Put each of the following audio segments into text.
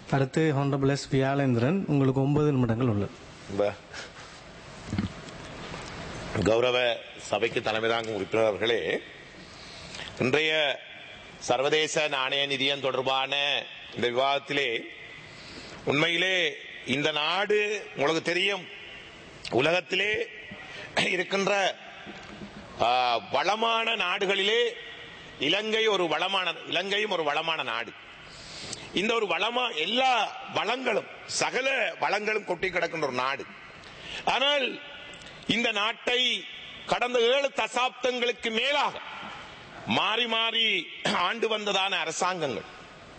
அடுத்து honourable S Viyalendran, உங்களுக்கு 9 நிமிடங்கள் உள்ளது. கௌரவ சபைக்கு தலைமை தாங்கும் உறுப்பினர்களே, இன்றைய சர்வதேச நாணய நிதியம் தொடர்பான இந்த விவாதத்திலே உண்மையிலே இந்த நாடு உங்களுக்கு தெரியும், உலகத்திலே இருக்கின்ற வளமான நாடுகளிலே இலங்கையும் ஒரு வளமான நாடு. இந்த ஒரு எல்லா வளங்களும் சகல வளங்களும் கொட்டி கிடக்கின்ற ஒரு நாடு. ஆனால் இந்த நாட்டை கடந்த 7 தசாப்தங்களுக்கு மேலாக மாறி மாறி ஆண்டு வந்ததான அரசாங்கங்கள்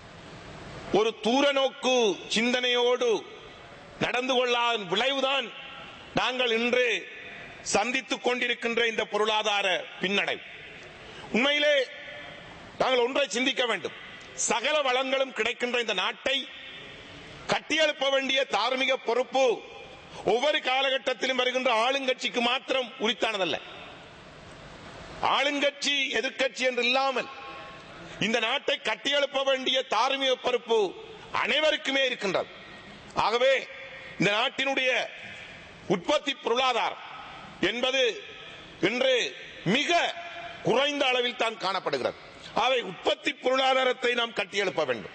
ஒரு தூரநோக்கு சிந்தனையோடு நடந்து கொள்ளாத விளைவுதான் நாங்கள் இன்று சந்தித்துக் கொண்டிருக்கின்ற இந்த பொருளாதார பின்னடைவு. உண்மையிலே நாங்கள் ஒன்றை சிந்திக்க வேண்டும். சகல வளங்களும் கிடைக்கின்ற இந்த நாட்டை கட்டியெழுப்ப வேண்டிய தார்மீக பொறுப்பு ஒவ்வொரு காலகட்டத்திலும் வருகின்ற ஆளுங்கட்சிக்கு மாத்திரம் உரித்தானதல்ல. ஆளுங்கட்சி எதிர்கட்சி என்று இல்லாமல் இந்த நாட்டை கட்டியெழுப்ப வேண்டிய தார்மீக பொறுப்பு அனைவருக்குமே இருக்கின்றது. ஆகவே இந்த நாட்டினுடைய உற்பத்தி பொருளாதாரம் என்பது இன்று மிக குறைந்த அளவில் தான் காணப்படுகிறது. ஆகவே உற்பத்தி பொருளாதாரத்தை நாம் கட்டியெழுப்ப வேண்டும்.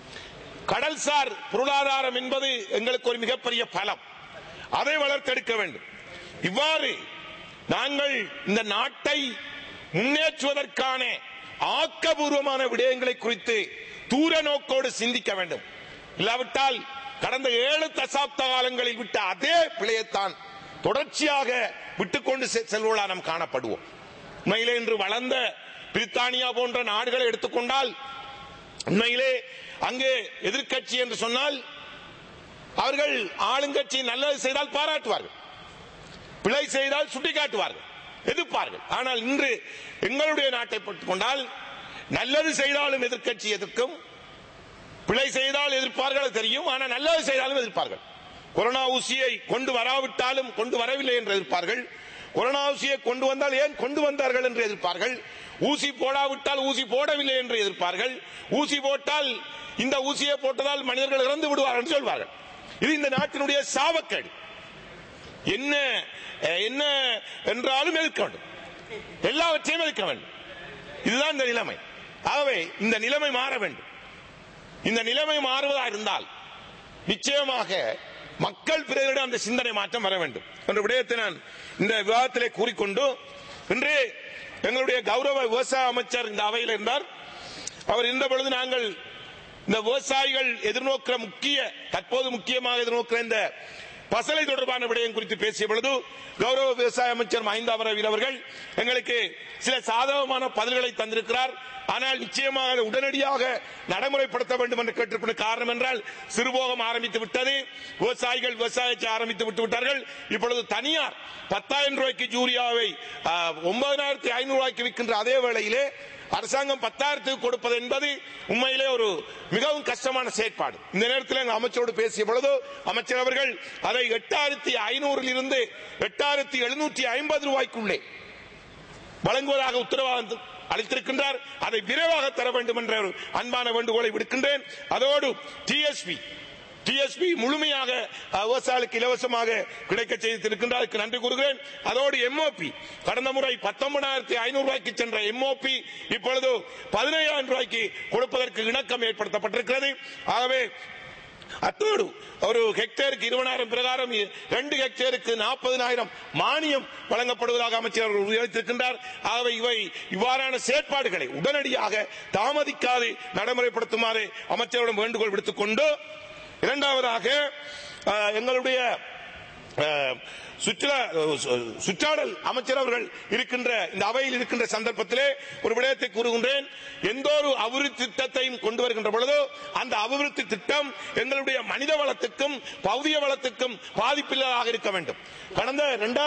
கடல்சார் பொருளாதாரம் என்பது எங்களுக்கு ஒரு மிகப்பெரிய பலம், அதை வளர்த்தெடுக்க வேண்டும். இவ்வாறு நாங்கள் இந்த நாட்டை முன்னேற்றுவதற்கான ஆக்கபூர்வமான விடயங்களை குறித்து தூர நோக்கோடு சிந்திக்க வேண்டும். இல்லாவிட்டால் கடந்த 7 தசாப்த காலங்களில் விட்ட அதே பிழையைத்தான் தொடர்ச்சியாக விட்டுக்கொண்டு செல்வதாக நாம் காணப்படுவோம். உண்மையிலே இன்று வளர்ந்த பிரித்தானியா போன்ற நாடுகளை எடுத்துக்கொண்டால் உண்மையிலே அங்கே எதிர்கட்சி என்று சொன்னால் அவர்கள் ஆளுங்கட்சி நல்லது செய்தால் பாராட்டுவார்கள், பிழை செய்தால் சுட்டிக்காட்டுவார்கள், எதிர்ப்பார்கள். ஆனால் இன்று எங்களுடைய நாட்டை பற்றிக் கொண்டால் நல்லது செய்தாலும் எதிர்கட்சி எதிர்க்கும், பிழை செய்தால் எதிர்ப்பார்கள் தெரியும், ஆனால் நல்லது செய்தாலும் எதிர்ப்பார்கள். கொரோனா ஊசியை கொண்டு வராவிட்டாலும் கொண்டு வரவில்லை என்று எதிர்ப்பார்கள், கொரோனா ஊசியை கொண்டு வந்தால் ஏன் கொண்டு வந்தார்கள் என்று எதிர்ப்பார்கள், ஊசி போடாவிட்டால் ஊசி போடவில்லை என்று எதிர்ப்பார்கள், ஊசி போட்டால் இந்த ஊசியை போட்டதால் மனிதர்கள் இறந்து விடுவார்கள் என்று சொல்வார்கள். இது இந்த நாட்டினுடைய சாபக்கேடு. என்ன என்ன என்றாலும் எதிர்க்க வேண்டும், எல்லாவற்றையும் எதிர்க்க வேண்டும். இதுதான் இந்த நிலைமை. ஆகவே இந்த நிலைமை மாற வேண்டும். இந்த நிலைமை மாறுவதாக இருந்தால் நிச்சயமாக மக்கள் பிறரிடம் அந்த சிந்தனை மாற்றம் வர வேண்டும் என்ற விடயத்தை நான் இந்த விவாதத்திலே கூறிக்கொண்டு, இன்று எங்களுடைய கௌரவ விவசாய அமைச்சர் இந்த அவையில் இருந்தார். அவர் இருந்த பொழுது நாங்கள் இந்த விவசாயிகள் எதிர்நோக்கிற தற்போது முக்கியமாக எதிர்நோக்கிற இந்த பசலை தொடர்பான விடயம் குறித்து பேசிய பொழுது கௌரவ விவசாய அமைச்சர் மஹிந்த அமரவீர அவர்கள் எங்களுக்கு சில சாதகமான பதில்களை தந்திருக்கிறார். ஆனால் நிச்சயமாக உடனடியாக நடைமுறைப்படுத்த வேண்டும் என்று கேட்டிருக்கிற காரணம் என்றால் சிறுபோகம் ஆரம்பித்து விட்டது, விவசாயிகள் விவசாயத்தை ஆரம்பித்து விட்டார்கள். இப்பொழுது தனியார் 10,000 ரூபாய்க்கு யூரியாவை 9,500 ரூபாய்க்கு விற்கின்ற அதே வேளையிலே அரசாங்கம் 10,000 கொடுப்பது என்பது உண்மையிலே ஒரு மிகவும் கஷ்டமான செயற்பாடு. இந்த நேரத்தில் எங்கள் அமைச்சரோடு பேசிய பொழுது அமைச்சர் அவர்கள் அதை 8,500 இருந்து 8,750 ரூபாய்க்குள்ளே வழங்குவதாக உத்தரவாதம் அளித்திருக்கின்றார். அதை விரைவாக தர வேண்டும் என்ற ஒரு அன்பான வேண்டுகோளை விடுக்கின்றேன். அதோடு டிஎஸ்பி முழுமையாக விவசாயிகளுக்கு இலவசமாக கிடைக்க செய்திருக்கின்றார், நன்றி கூறுகிறேன். அதோடு எம்ஓபி கடந்த முறை 19,500 ரூபாய்க்கு சென்ற எம்ஓபி இப்பொழுது 15,000 ரூபாய்க்கு கொடுப்பதற்கு இணக்கம் ஏற்படுத்தப்பட்டிருக்கிறது. ஆகவே அத்தோடு ஒரு ஹெக்டேருக்கு 20,000 பிரகாரம் 2 ஹெக்டேருக்கு 40,000 மானியம் வழங்கப்படுவதாக அமைச்சர் உறுதியளித்திருக்கின்றார். ஆகவே இவ்வாறான செயற்பாடுகளை உடனடியாக தாமதிக்காது நடைமுறைப்படுத்துமாறு அமைச்சரிடம் வேண்டுகோள் விடுத்துக் கொண்டு, இரண்டாவதாக எங்களுடைய சுற்றாடல் அமைச்சர் அவர்கள் இருக்கின்ற இந்த அவையில் இருக்கின்ற சந்தர்ப்பத்திலே ஒரு விடயத்தை கூறுகின்றேன். எந்த ஒரு அபிவிருத்தி திட்டத்தையும் கொண்டு வருகின்ற பொழுதோ அந்த அபிவிருத்தி திட்டம் எங்களுடைய மனித வளத்துக்கும் பௌதிக வளத்துக்கும் பாதிப்பில்லாதாக இருக்க வேண்டும். கடந்த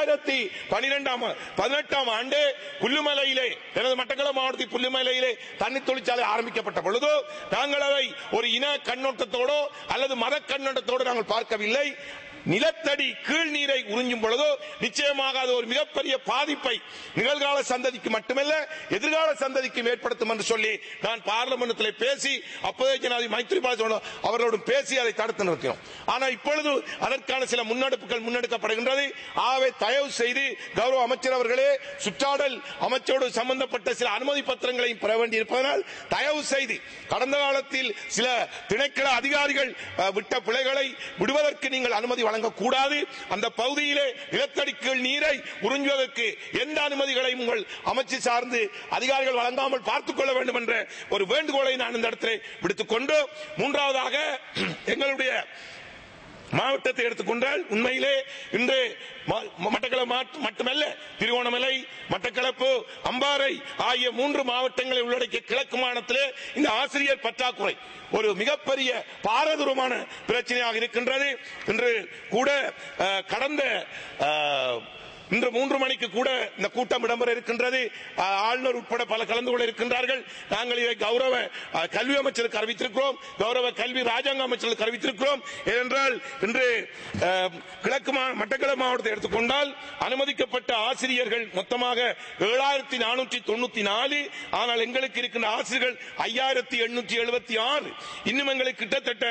2018 ஆண்டு புல்லுமலையிலே, எனது மட்டக்களப்பு மாவட்டத்தில் புல்லுமலையிலே தண்ணீர் தொழிற்சாலை ஆரம்பிக்கப்பட்ட பொழுதோ நாங்கள் அதை ஒரு இன கண்ணோட்டத்தோடோ அல்லது மத கண்ணோட்டத்தோடு நாங்கள் பார்க்கவில்லை. நிலத்தடி கீழ் கீழ் நீரை உறிஞ்சும் பொழுதோ நிச்சயமாக அது ஒரு மிகப்பெரிய பாதிப்பை நிகழ்கால சந்ததிக்கு மட்டுமல்ல எதிர்கால சந்ததிக்கும் ஏற்படுத்தும் என்று சொல்லி நான் பார்லிமென்ட்டில் பேசி அப்போதைய ஜனாதிபதி மைத்ரிபால அவர்களோடு பேசி அதை தடுத்து நிறுத்தினோம். ஆனால் இப்பொழுது அதற்கான சில முன்னெடுப்புகள் முன்னெடுக்கப்படுகின்றது. ஆகவே தயவு செய்து கௌரவ அமைச்சர் அவர்களே சுற்றாடல் அமைச்சரோடு சம்பந்தப்பட்ட சில அனுமதி பத்திரங்களையும் பெற வேண்டியிருப்பதனால் தயவு செய்து கடந்த காலத்தில் சில திணைக்கள அதிகாரிகள் விட்ட பிழைகளை விடுவதற்கு நீங்கள் அனுமதி வழங்கக்கூடாது. அந்த பகுதியிலே நிலத்தடி கீழ் நீரை உறிஞ்சுவதற்கு எந்த அனுமதிகளையும் உங்கள் அமைச்சு சார்ந்து அதிகாரிகள் வழங்காமல் பார்த்துக் கொள்ள வேண்டும் என்ற ஒரு வேண்டுகோளை நான் இந்த இடத்தில் விடுத்துக் கொண்டு மூன்றாவதாக எங்களுடைய மாவட்டத்தை எடுத்துக்கொண்டால் உண்மையிலே இன்று மட்டக்களப்பு மட்டுமல்ல திருவோணமலை மட்டக்களப்பு அம்பாறை ஆகிய 3 மாவட்டங்களை உள்ளடக்கிய கிழக்கு மாநிலத்திலே இந்த ஆசிரியர் பற்றாக்குறை ஒரு மிகப்பெரிய பாரதூரமான பிரச்சனையாக இருக்கின்றது. இன்று கூட கடந்த இன்று 3 மணிக்கு கூட இந்த கூட்டம் இடம்பெற இருக்கின்றது. ஆளுநர் உட்பட பல கலந்து கொள்ள இருக்கின்றார்கள். நாங்கள் இதை கௌரவ கல்வி அமைச்சருக்கு அறிவித்திருக்கிறோம், கௌரவ கல்வி ராஜாங்க அமைச்சருக்கு அறிவித்திருக்கிறோம். ஏனென்றால் இன்று கிழக்கு மட்டக்களப்பு மாவட்டத்தை எடுத்துக்கொண்டால் அனுமதிக்கப்பட்ட ஆசிரியர்கள் மொத்தமாக 7494. ஆனால் எங்களுக்கு இருக்கின்ற ஆசிரியர்கள் 5876. இன்னும் எங்களுக்கு கிட்டத்தட்ட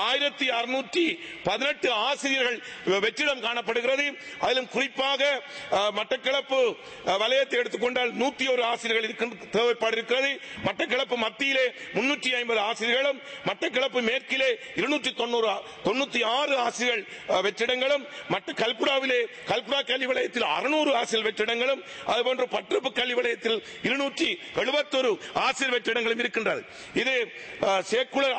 1618 ஆசிரியர்கள் வெற்றிடம் காணப்படுகிறது. அதிலும் குறிப்பாக மட்டக்களப்பு வலயத்தை எடுத்துக்கொண்டால் 101 ஆசிரியர்கள் தேவைப்பாடு இருக்கிறது. மட்டக்களப்பு மத்தியிலே 350 ஆசிரியர்களும் மட்டக்களப்பு மேற்கிலே 296 ஆசிரியர்கள் வெற்றிடங்களும் கல்குடாவிலே கல்குடா கல்வி வலயத்தில் 600 ஆசிரியர் வெற்றிடங்களும் அதுபோன்று பற்றுப்பு கல்வி வலயத்தில் 271 ஆசிரியர் வெற்றிடங்களும் இருக்கின்றது. இது சேக்குலர்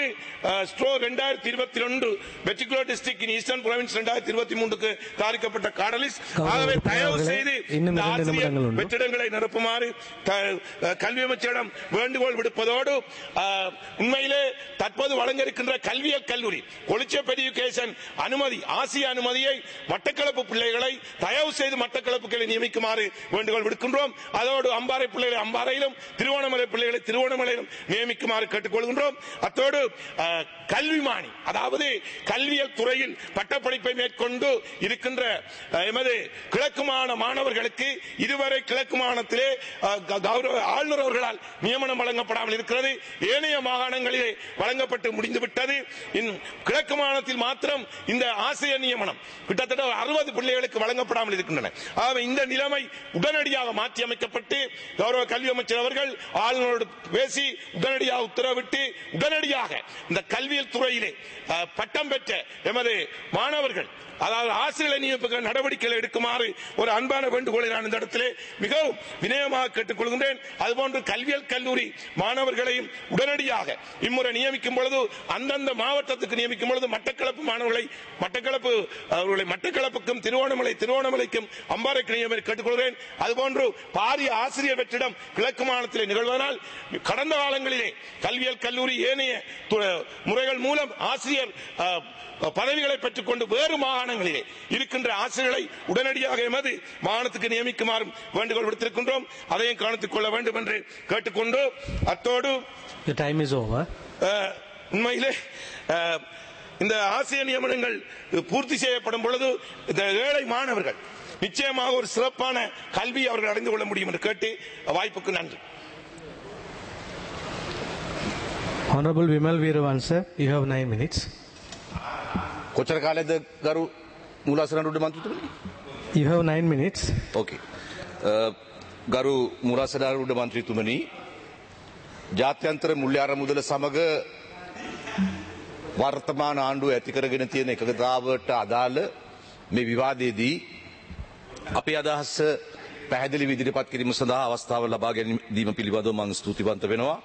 6/2022 வெற்றிக்குலர் டிஸ்ட்ரிக்ட் இன் ஈஸ்டர்ன் ப்ராவின்ஸ் 2023க்கு தயாரிக்கப்பட்ட காடலிஸ். தயவு செய்து வெற்றிடங்களை நிரப்புமாறு கல்வி அமைச்சரிடம் வேண்டுகோள் விடுப்பதோடு உண்மையிலே தற்போது வழங்க இருக்கின்ற கல்வியல் கல்லூரி கொலிச்சப் எஜுகேஷன் அனுமதி ஆசிய அனுமதியை மட்டக்களப்பு பிள்ளைகளை தயவு செய்து மட்டக்களப்புகளை நியமிக்குமாறு வேண்டுகோள் விடுக்கின்றோம். அதோடு அம்பாறை பிள்ளைகளை அம்பாறையிலும் திருவோணமலை பிள்ளைகளை திருவோணமலையிலும் நியமிக்குமாறு கேட்டுக்கொள்கின்றோம். அத்தோடு கல்விமானி அதாவது கல்வியல் துறையில் பட்டப்படிப்பை மேற்கொண்டு இருக்கின்ற எமது கிழக்கு மாணவர்களுக்கு இதுவரை கிழக்கு மாகாணத்திலே கௌரவ ஆளுநர் அவர்களால் நியமனம் வழங்கப்படாமல் இருக்கிறது. ஏனைய மாகாணங்களிலே வழங்கப்பட்டு முடிந்துவிட்டது. கிழக்கு மாகாணத்தில் மாத்திரம் இந்த ஆசிரியர் நியமனம் கிட்டத்தட்ட 60 பிள்ளைகளுக்கு வழங்கப்படாமல் இருக்கின்றன. இந்த நிலைமை உடனடியாக மாற்றி அமைக்கப்பட்டு கௌரவ கல்வி அமைச்சர் அவர்கள் ஆளுநரோடு பேசி உடனடியாக உத்தரவிட்டு உடனடியாக இந்த கல்வியல் துறையிலே பட்டம் பெற்ற எமது மாணவர்கள் அதாவது ஆசிரியர் நியமிக்க நடவடிக்கைகள் எடுக்குமாறு ஒரு அன்பான வேண்டுகோளை நான் இந்த இடத்திலே மிகவும் வினயமாக கேட்டுக்கொள்கின்றேன். அதுபோன்று கல்வியல் கல்லூரி மாணவர்களையும் உடனடியாக இம்முறை நியமிக்கும் பொழுது அந்தந்த மாவட்டத்துக்கு நியமிக்கும் பொழுது மட்டக்களப்பு மாணவர்களை மட்டக்களப்புக்கும் திருவோணமலைக்கும் அம்பாறைக்கு நியமிக்க கேட்டுக்கொள்கிறேன். அதுபோன்று பாரிய ஆசிரியர் வெற்றிடம் கிழக்கு மாநிலத்திலே நிகழ்வதனால் கடந்த காலங்களிலே கல்வியல் கல்லூரி ஏனைய முறைகள் மூலம் ஆசிரியர் பதவிகளை பெற்றுக் கொண்டு வேறு மாகாணங்களிலே இருக்கின்ற ஆசிரியர்களை உடனடியாக எமது மாகாணத்துக்கு நியமிக்குமாறு வேண்டுகோள் விடுத்திருக்கின்றோம். அதையும் கவனித்துக் கொள்ள வேண்டும் என்று கேட்டுக்கொண்டு அத்தோடு உண்மையிலே இந்த ஆசிரியர் நியமனங்கள் பூர்த்தி செய்யப்படும் பொழுது இந்த ஏழை மாணவர்கள் நிச்சயமாக ஒரு சிறப்பான கல்வி அவர்கள் அடைந்து கொள்ள முடியும் என்று கேட்டு வாய்ப்புக்கு நன்றி. Honorable Vimal Veeravansa, you have 9 minutes. කොච්චර කාලෙද ගරු මූලාසනාරූඪ මන්ත්‍රීතුමනි? You have 9 minutes. Okay. ගරු මූලාසනාරූඪ මන්ත්‍රීතුමනි, ජාත්‍යන්තර මුල්‍ය අරමුදල සමග වර්තමාන ආණ්ඩුව ඇති කරගෙන තියෙන එකගතාවට අදාළ මේ විවාදයේදී අපේ අදහස පැහැදිලි විදිහට කිරීම සඳහා අවස්ථාව ලබා ගැනීම පිළිබඳව මම ස්තුතිවන්ත වෙනවා.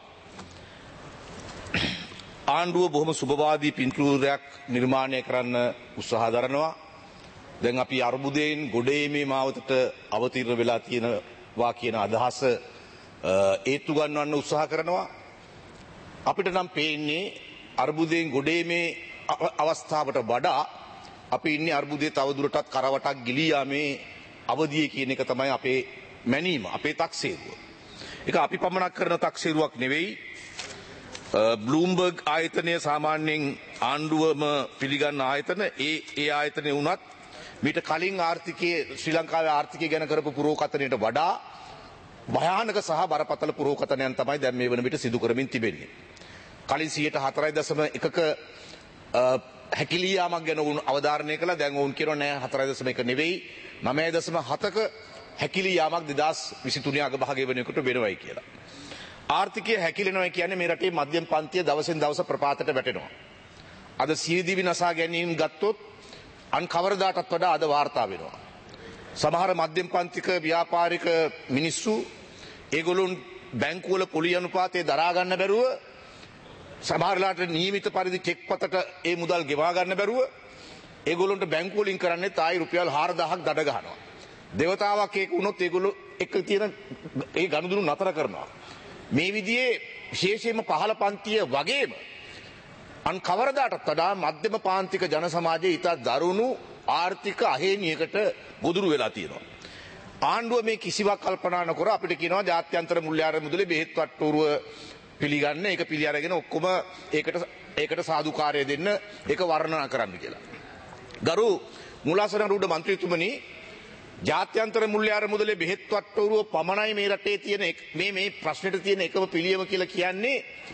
ආණ්ඩුව බොහොම සුබවාදී පින්තූරයක් නිර්මාණය කරන්න උත්සාහ දරනවා. දැන් අපි අර්බුදයෙන් ගොඩේීමේ මාවතට අවතීර්ණ වෙලා තියෙනවා කියන අදහස ඒත්තු ගන්නවන්න උත්සාහ කරනවා. අපිට නම් පේන්නේ අර්බුදයෙන් ගොඩේීමේ අවස්ථාවට වඩා අපි ඉන්නේ අර්බුදයේ තවදුරටත් කරවටක් ගිලී යාමේ අවධිය කියන එක තමයි අපේ මැනීම, අපේ තක්සේරුව. ඒක අපි පමණක් කරන තක්සේරුවක් නෙවෙයි. බ්ලූම්බර්ග් ආයතනය සාමාන්‍යයෙන් ආණ්ඩුවම පිළිගන්න ආයතන ඒ ආයතනය වුණත් මීට කලින් ආර්ථිකයේ ශ්‍රී ලංකාවේ ආර්ථිකය ගැන කරපු පුරෝකථනයට වඩා භයානක සහ බරපතල පුරෝකථනයන් තමයි දැන් මේ වන විට සිදු කරමින් තිබෙන්නේ. කලින් 4.1ක හැකිලියාමක් ගැන වුන් අවධාරණය කළා. දැන් වුන් කියනවා නෑ 4.1 නෙවෙයි 9.7ක හැකිලියාමක් 2023 අගභාගයේ වෙනකොට වෙනවයි කියලා. ආර්ථිකය හැකිලෙනවා කියන්නේ මේ රටේ මධ්‍යම පන්තිය දවසින් දවස ප්‍රපාතයට වැටෙනවා. අද සියදිවි නසා ගැනීම ගත්තොත් අන් කවරදාටත් වඩා අද වාර්තා වෙනවා. සමහර මධ්‍යම පන්තික ව්‍යාපාරික මිනිස්සු ඒගොල්ලොන් බැංකුවල පොලි අනුපාතය දරා ගන්න බැරුව සමහරලාට නියමිත පරිදි චෙක් පතට ඒ මුදල් ගෙවා ගන්න බැරුව ඒගොල්ලොන්ට බැංකුව වලින් කරන්නේ තායි රුපියල් 4000ක් දඩ ගහනවා. දේවතාවක් ඒක වුණොත් ඒගොල්ලෝ එක්ක තියෙන ඒ ගනුදෙනු නතර කරනවා. මේ විදිහේ විශේෂයෙන්ම පහළ පන්තිය වගේම අන් කවරදාටත් වඩා මධ්‍යම පාන්තික ජන සමාජයේ ඉතා දරුණු ආර්ථික අහේනියකට ගොදුරු වෙලා තියෙනවා. ආණ්ඩුව මේ කිසිවක් කල්පනා නොකර අපිට කියනවා ජාත්‍යන්තර මුල්‍යාර මුදලේ බෙහෙත් වට්ටෝරුව පිළිගන්න ඒක පිළි අරගෙන ඔක්කොම ඒකට සාදුකාරය දෙන්න ඒක වර්ණනා කරන්න කියලා. ගරු මුලාසනරුඩ මන්ත්‍රීතුමනි ජාත්‍යන්තර මුල්‍යාර මුදලේ බෙහෙත් වට්ටෝරුව පමණයි මේ රටේ තියෙන මේ ප්‍රශ්නෙට තියෙන එකම පිළියම කියලා කියන්නේ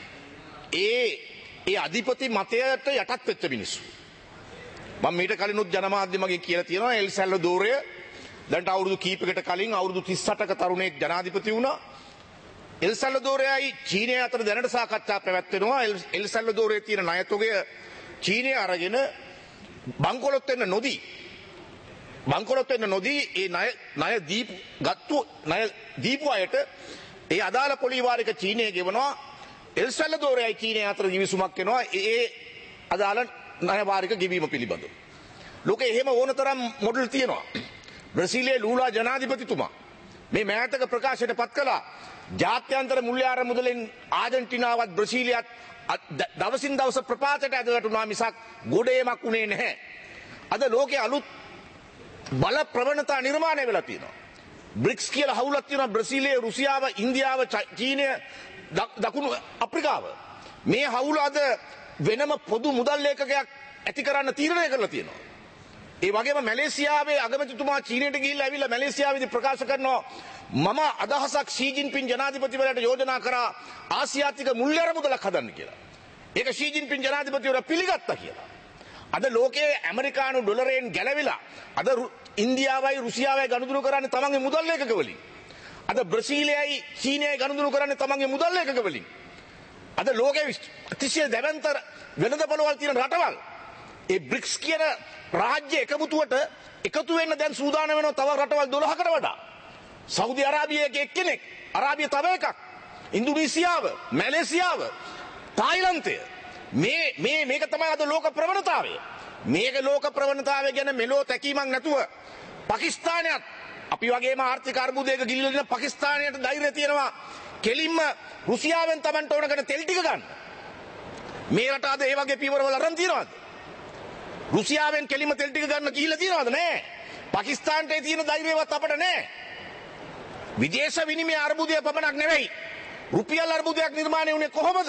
ඒ අධිපති මතයට යටත් වෙච්ච මිනිස්සු. මම මීට කලිනුත් ජනමාධ්‍ය මගෙන් කියලා තියෙනවා එල් සැල්වදෝරය දැන්ට අවුරුදු කීපයකට කලින් අවුරුදු 38ක තරුණයෙක් ජනාධිපති වුණා. එල් සැල්වදෝරයයි චීනය අතර දැනට සාකච්ඡා පැවැත්වෙනවා. එල් සැල්වදෝරයේ තියෙන ණය තොගය චීනය අරගෙන බංකොලොත් වෙන්න නොදී ඒ ණය දීපු අයට ඒ අදාළ පොලි වාරික චීනය ගෙවනවා. එල් සැල්වදෝරයයි චීනය අතර කිවිසුමක් වෙනවා ඒ අදාළ ණය වාරික ගෙවීම පිළිබඳව. ලෝකේ එහෙම ඕන තරම් මොඩල් තියෙනවා. බ්‍රසීලයේ ලූලා ජනාධිපතිතුමා මේ මෑතක ප්‍රකාශයට පත් කළා ජාත්‍යන්තර මුල්‍යාර මුදලෙන් ආජන්ටිනාවත් බ්‍රසීලියත් දවසින් දවස ප්‍රපාතයට ඇද වැටුණා මිසක් ගොඩේමක් උනේ නැහැ. අද ලෝකයේ අලුත් බල ප්‍රවණතා නිර්මාණය වෙලා තියෙනවා. බ්‍රික්ස් කියලා හවුලක් තියෙනවා බ්‍රසීලය, රුසියාව, ඉන්දියාව, චීනය, දකුණු අප්‍රිකාව. මේ හවුල අද වෙනම පොදු මුදල් ලේඛකයක් ඇති කරන්න තීරණය කරලා තියෙනවා. ඒ වගේම මැලේසියාවේ අගමැතිතුමා චීනයට ගිහිල්ලා ඇවිල්ලා මැලේසියාවේදී ප්‍රකාශ කරනවා මම අදහසක් ෂී ජින්පින් ජනාධිපතිවරයාට යෝජනා කරා ආසියාතික මුල්‍යාර මුදලක් හදන්න කියලා. ඒක ෂී ජින්පින් ජනාධිපතිවරයා පිළිගත්තා කියලා. අද ලෝකයේ ඇමරිකානු ඩොලරයෙන් ගැලවිලා අද ඉන්දියාවයි රුසියාවයි ගනුදෙනු කරන්නේ තමන්ගේ මුදල් ලේඛක වලින්. අද බ්‍රසීලයයි චීනයයි ගනුදෙනු කරන්නේ තමන්ගේ මුදල් ලේඛක වලින්. අද ලෝකයේ අතිශය දැවැන්ත වෙළඳපොළවල් තියෙන රටවල් ඒ බ්‍රික්ස් කියන රාජ්‍ය එකමුතුවට එකතු වෙන්න දැන් සූදානම් වෙනවා තව රටවල් 12කට වඩා. සෞදි අරාබියේ එක්කෙනෙක්, අරාබිය තව එකක්, ඉන්දුනීසියාව, මැලේසියාව, තායිලන්තය. මේක තමයි අද ලෝක ප්‍රවණතාවය. මේක ලෝක ප්‍රවණතාවය ගැන මෙලෝ තැකීමක් නැතුව පාකිස්තානයත් අපි වගේම ආර්ථික අර්බුදයක ගිලිලා ඉන්න පාකිස්තානයට ධෛර්යය තියෙනවා කෙලින්ම රුසියාවෙන් Tamanට ඕන කරන තෙල් ටික ගන්න. මේ රට අද ඒ වගේ පියවරවල අරන් තියනවාද? රුසියාවෙන් කෙලින්ම තෙල් ටික ගන්න ගිහිල්ලා තියනවාද? නෑ. පාකිස්තානයේ තියෙන ධෛර්යවත් අපිට නෑ. විදේශ විනිමය අර්බුදය පමණක් නෙවෙයි. රුපියල් අර්බුදයක් නිර්මාණය වුණේ කොහොමද?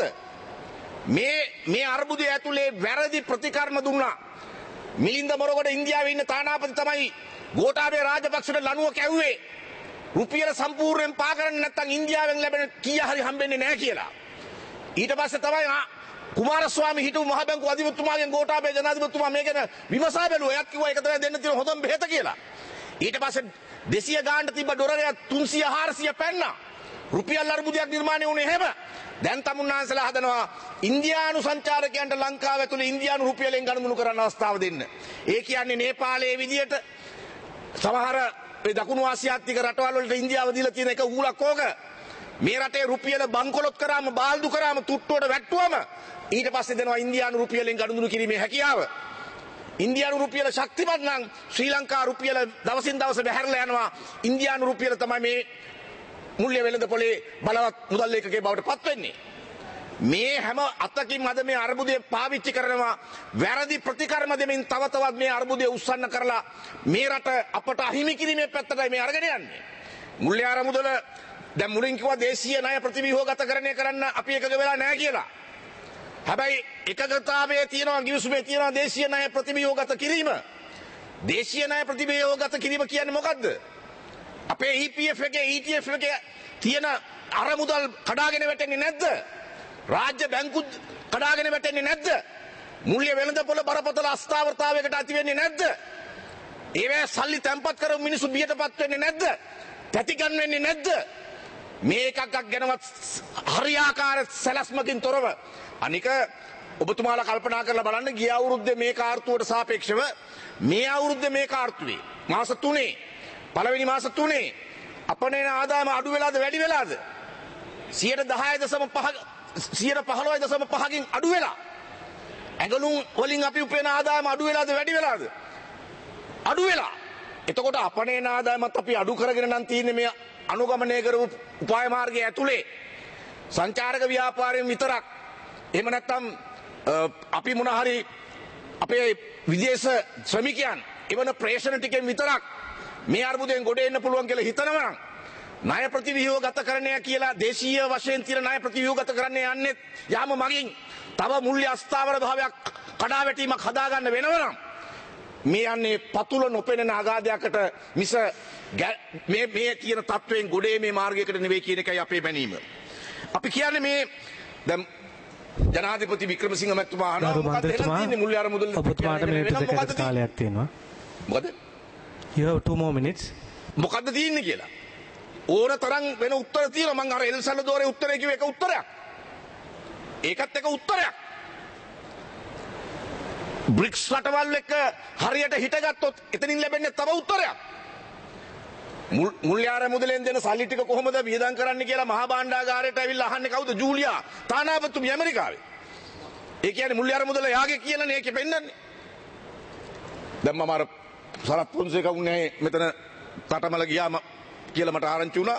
මේ අර්බුදය ඇතුලේ වැරදි ප්‍රතිකර්ම දුන්නා. මිලින්ද මොරගොඩ ඉන්දියාවේ ඉන්න තානාපති තමයි ගෝඨාභය රාජපක්ෂට ලණුව කැව්වේ. රුපියල සම්පූර්ණයෙන් පා කරන්න නැත්නම් ඉන්දියාවෙන් ලැබෙන කීය හරි හම්බෙන්නේ නැහැ කියලා. ඊට පස්සේ තමයි කුමාරස්වාමී හිටපු මහ බැංකුව අධිපතිතුමාගෙන් ගෝඨාභය ජනාධිපතිතුමා මේ ගැන විමසා බැලුවා. එයාත් කිව්වා ඒක තමයි දෙන්න තියෙන හොඳම බෙහෙත කියලා. ඊට පස්සේ 200 ගානට තිබ්බ ඩොලරය 300 400 පැන්නා. රුපියල් අර්බුදයක් නිර්මාණය වුණේ එහෙම. දැන් තමුන්නාන්සලා හදනවා ඉන්දියානු සංචාරකයන්ට ලංකාව ඇතුලේ ඉන්දියානු රුපියලෙන් ගනුදෙනු කරන්න අවස්ථාව දෙන්න. ඒ කියන්නේ නේපාලයේ විදියට සමහර දකුණු ආසියාතික රටවල් වලට ඉන්දියාව දීලා තියෙන එක ඌලක් ඕක. මේ රටේ රුපියල බංකොලොත් කරාම බාල්දු කරාම තුට්ටුවට වැට්ටුවම ඊට පස්සේ දෙනවා ඉන්දියානු රුපියලෙන් ගනුදෙනු කිරීමේ හැකියාව. ඉන්දියානු රුපියල ශක්තිමත් නම් ශ්‍රී ලංකා රුපියල දවසින් දවස බැහැරලා යනවා. ඉන්දියානු රුපියල තමයි මේ මුල්‍ය වෙළඳපොලේ බලවත් මුදල් ලේඛකයෙක් බවට පත් වෙන්නේ. මේ හැම අතකින් අද මේ අර්බුදය පාවිච්චි කරනවා වැරදි ප්‍රතිකර්ම දෙමින් තව තවත් මේ අර්බුදය උස්සන්න කරලා මේ රට අපට අහිමි කිරීමේ පැත්තටයි මේ අරගෙන යන්නේ. මුල්‍යාර මුදල දැන් මුලින් කිව්වා දේශීය ණය ප්‍රතිව්‍යුහගතකරණය කරන්න අපි එකග වෙලා නැහැ කියලා. හැබැයි එකගතාවයේ තියෙනවා ගිවිසුමේ තියෙනවා දේශීය ණය ප්‍රතිව්‍යුහගත කිරීම. දේශීය ණය ප්‍රතිව්‍යුහගත කිරීම කියන්නේ මොකද්ද? අපේ EPF එකේ ETF එකේ තියෙන අරමුදල් කඩාගෙන වැටෙන්නේ නැද්ද? රාජ්‍ය බැංකු කඩාගෙන වැටෙන්නේ නැද්ද? මුල්‍ය වෙළඳපොළ බරපතල අස්ථාවරතාවයකට ඇති වෙන්නේ නැද්ද? ඒවැ සල්ලි තැන්පත් කරමු මිනිස්සු බියටපත් වෙන්නේ නැද්ද? තැතිගන් වෙන්නේ නැද්ද? මේ එකක් ගැනවත් හරියාකාර සැලැස්මකින් තොරව අනික ඔබතුමාලා කල්පනා කරලා බලන්න ගිය අවුරුද්දේ මේ කාර්තුවට සාපේක්ෂව මේ අවුරුද්දේ මේ කාර්තුවේ මාස 3 පළවෙනි මාස 3 අපනේන ආදායම අඩු වෙලාද වැඩි වෙලාද? 115.5කින් අඩු වෙලා. ඇඟලුම් වලින් අපි උපයන ආදායම අඩු වෙලාද වැඩි වෙලාද? අඩු වෙලා. එතකොට අපනේන ආදායමත් අපි අඩු කරගෙන නම් තියෙන්නේ මේ අනුගමනය කරපු උපාය මාර්ගය ඇතුලේ සංචාරක ව්‍යාපාරයෙන් විතරක්. එහෙම නැත්නම් අපි මොන හරි අපේ විදේශ ශ්‍රමිකයන් එවන ප්‍රේෂණ ටිකෙන් විතරක් මේ අර්බුදයෙන් ගොඩ එන්න පුළුවන් කියලා හිතනවා නම් ණය ප්‍රතිව්‍යුහගත කරණය කියලා දේශීය වශයෙන් තියෙන ණය ප්‍රතිව්‍යුහගත කරණය යන්නේ යාම මගින් තව මුල්‍ය අස්ථාවර භාවයක් කඩාවැටීමක් හදාගන්න වෙනවනම් මේ යන්නේ පතුල නොපෙනෙන අගාධයකට මිස මේ කියන තත්වයෙන් ගොඩේ මේ මාර්ගයකට නෙවෙයි කියන එකයි අපේ බැනීම. අපි කියන්නේ මේ දැන් ජනාධිපති වික්‍රමසිංහ මැතිතුමා අහනවා මොකක්ද දෙන්නේ මුල්‍ය අරමුදල් ඔබතුමාට මිනිත්තු දෙකකට කාලයක් තියෙනවා. මොකද? You have 2 more minutes. මොකද්ද තියෙන්නේ කියලා. ඕන තරම් වෙන උත්තර තියෙනවා. මම අර එල් සල්වදෝරේ උත්තරේ කිව්ව එක උත්තරයක්. ඒකත් එක උත්තරයක්. බ්‍රික්ස් රටවල් එක්ක හරියට හිටගත්තොත් එතනින් ලැබෙන්නේ තව උත්තරයක්. මුල්‍ය අරමුදලෙන් දෙන සල්ලි ටික කොහොමද වියදම් කරන්න කියලා මහා භාණ්ඩාගාරයට ඇවිල්ලා අහන්නේ කවුද? ජූලියා තානාපතිතුමිය ඇමරිකාවේ. ඒ කියන්නේ මුල්‍ය අරමුදල යාගේ කියලානේ ඒකේ පෙන්නන්නේ. දැන් මම අර සරත් පොන්සේක උන්නේ මෙතන තටමල ගියාම කියලා මට ආරංචි වුණා.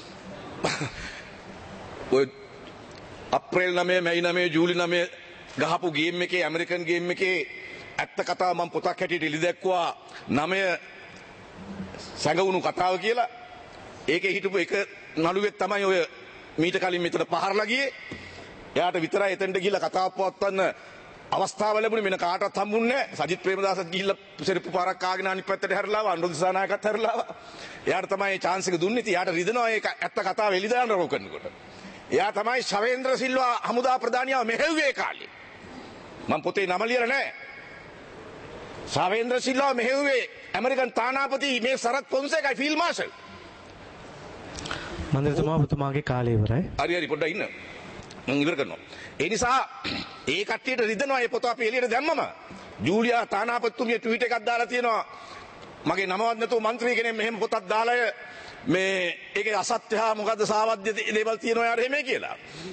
ඔය අප්‍රේල් 9 මැයි 9 ජූලි 9 ගහපු ගේම් එකේ ඇමරිකන් ගේම් එකේ ඇත්ත කතාව මම පොතක් හැටියට එලි දැක්කුවා 9 සැඟවුණු කතාව කියලා. ඒකේ හිටපු එක නළුවෙක් තමයි ඔය මීට කලින් මෙතන පහරලා ගියේ. එයාට විතරයි එතනට ගිහිල්ලා කතාව පවත්වන්න අවස්ථාව ලැබුණේ. මෙන්න කාටවත් හම්බුන්නේ නැහැ. සජිත් ප්‍රේමදාසත් ගිහිල්ලා සෙරප්පු පාරක් කාගෙන අනිත් පැත්තට හැරලා ආවා. අනුරුද්ධ දිසානායකත් හැරලා ආවා. එයාට තමයි මේ chance එක දුන්නේ. ඉතින් එයාට රිදෙනවා ඒක ඇත්ත කතාව එලි දාන්න රෝ කරනකොට. එයා තමයි ශවේන්ද්‍ර සිල්වා හමුදා ප්‍රධානියව මෙහෙව්වේ කාලේ. මම පොතේ නම ලියලා නැහැ. ශවේන්ද්‍ර සිල්වා මෙහෙව්වේ ඇමරිකන් තානාපති මේ සරත් පොන්සේකයි ෆීල්ඩ් මාෂල්. මන්ත්‍රීතුමා ඔබතුමාගේ කාලය ඉවරයි. හරි පොඩ්ඩක් ඉන්න. මම ඉවර කරනවා. ඒ නිසා ඒ කට්ටියට රිදෙනවා මේ පොත අපි එළියට දැම්මම. ජූලියා තානාපතිතුමිය ට්වීට් එකක් දාලා තියෙනවා. මගේ නමවත් නැතුව മന്ത്രി කෙනෙක් මෙහෙම පොතක් දාලා මේ ඒකේ අසත්‍ය හා මොකද්ද සාවද්‍ය දේවල් තියෙනවා යාර එහෙම කියලා.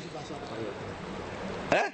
ඈ?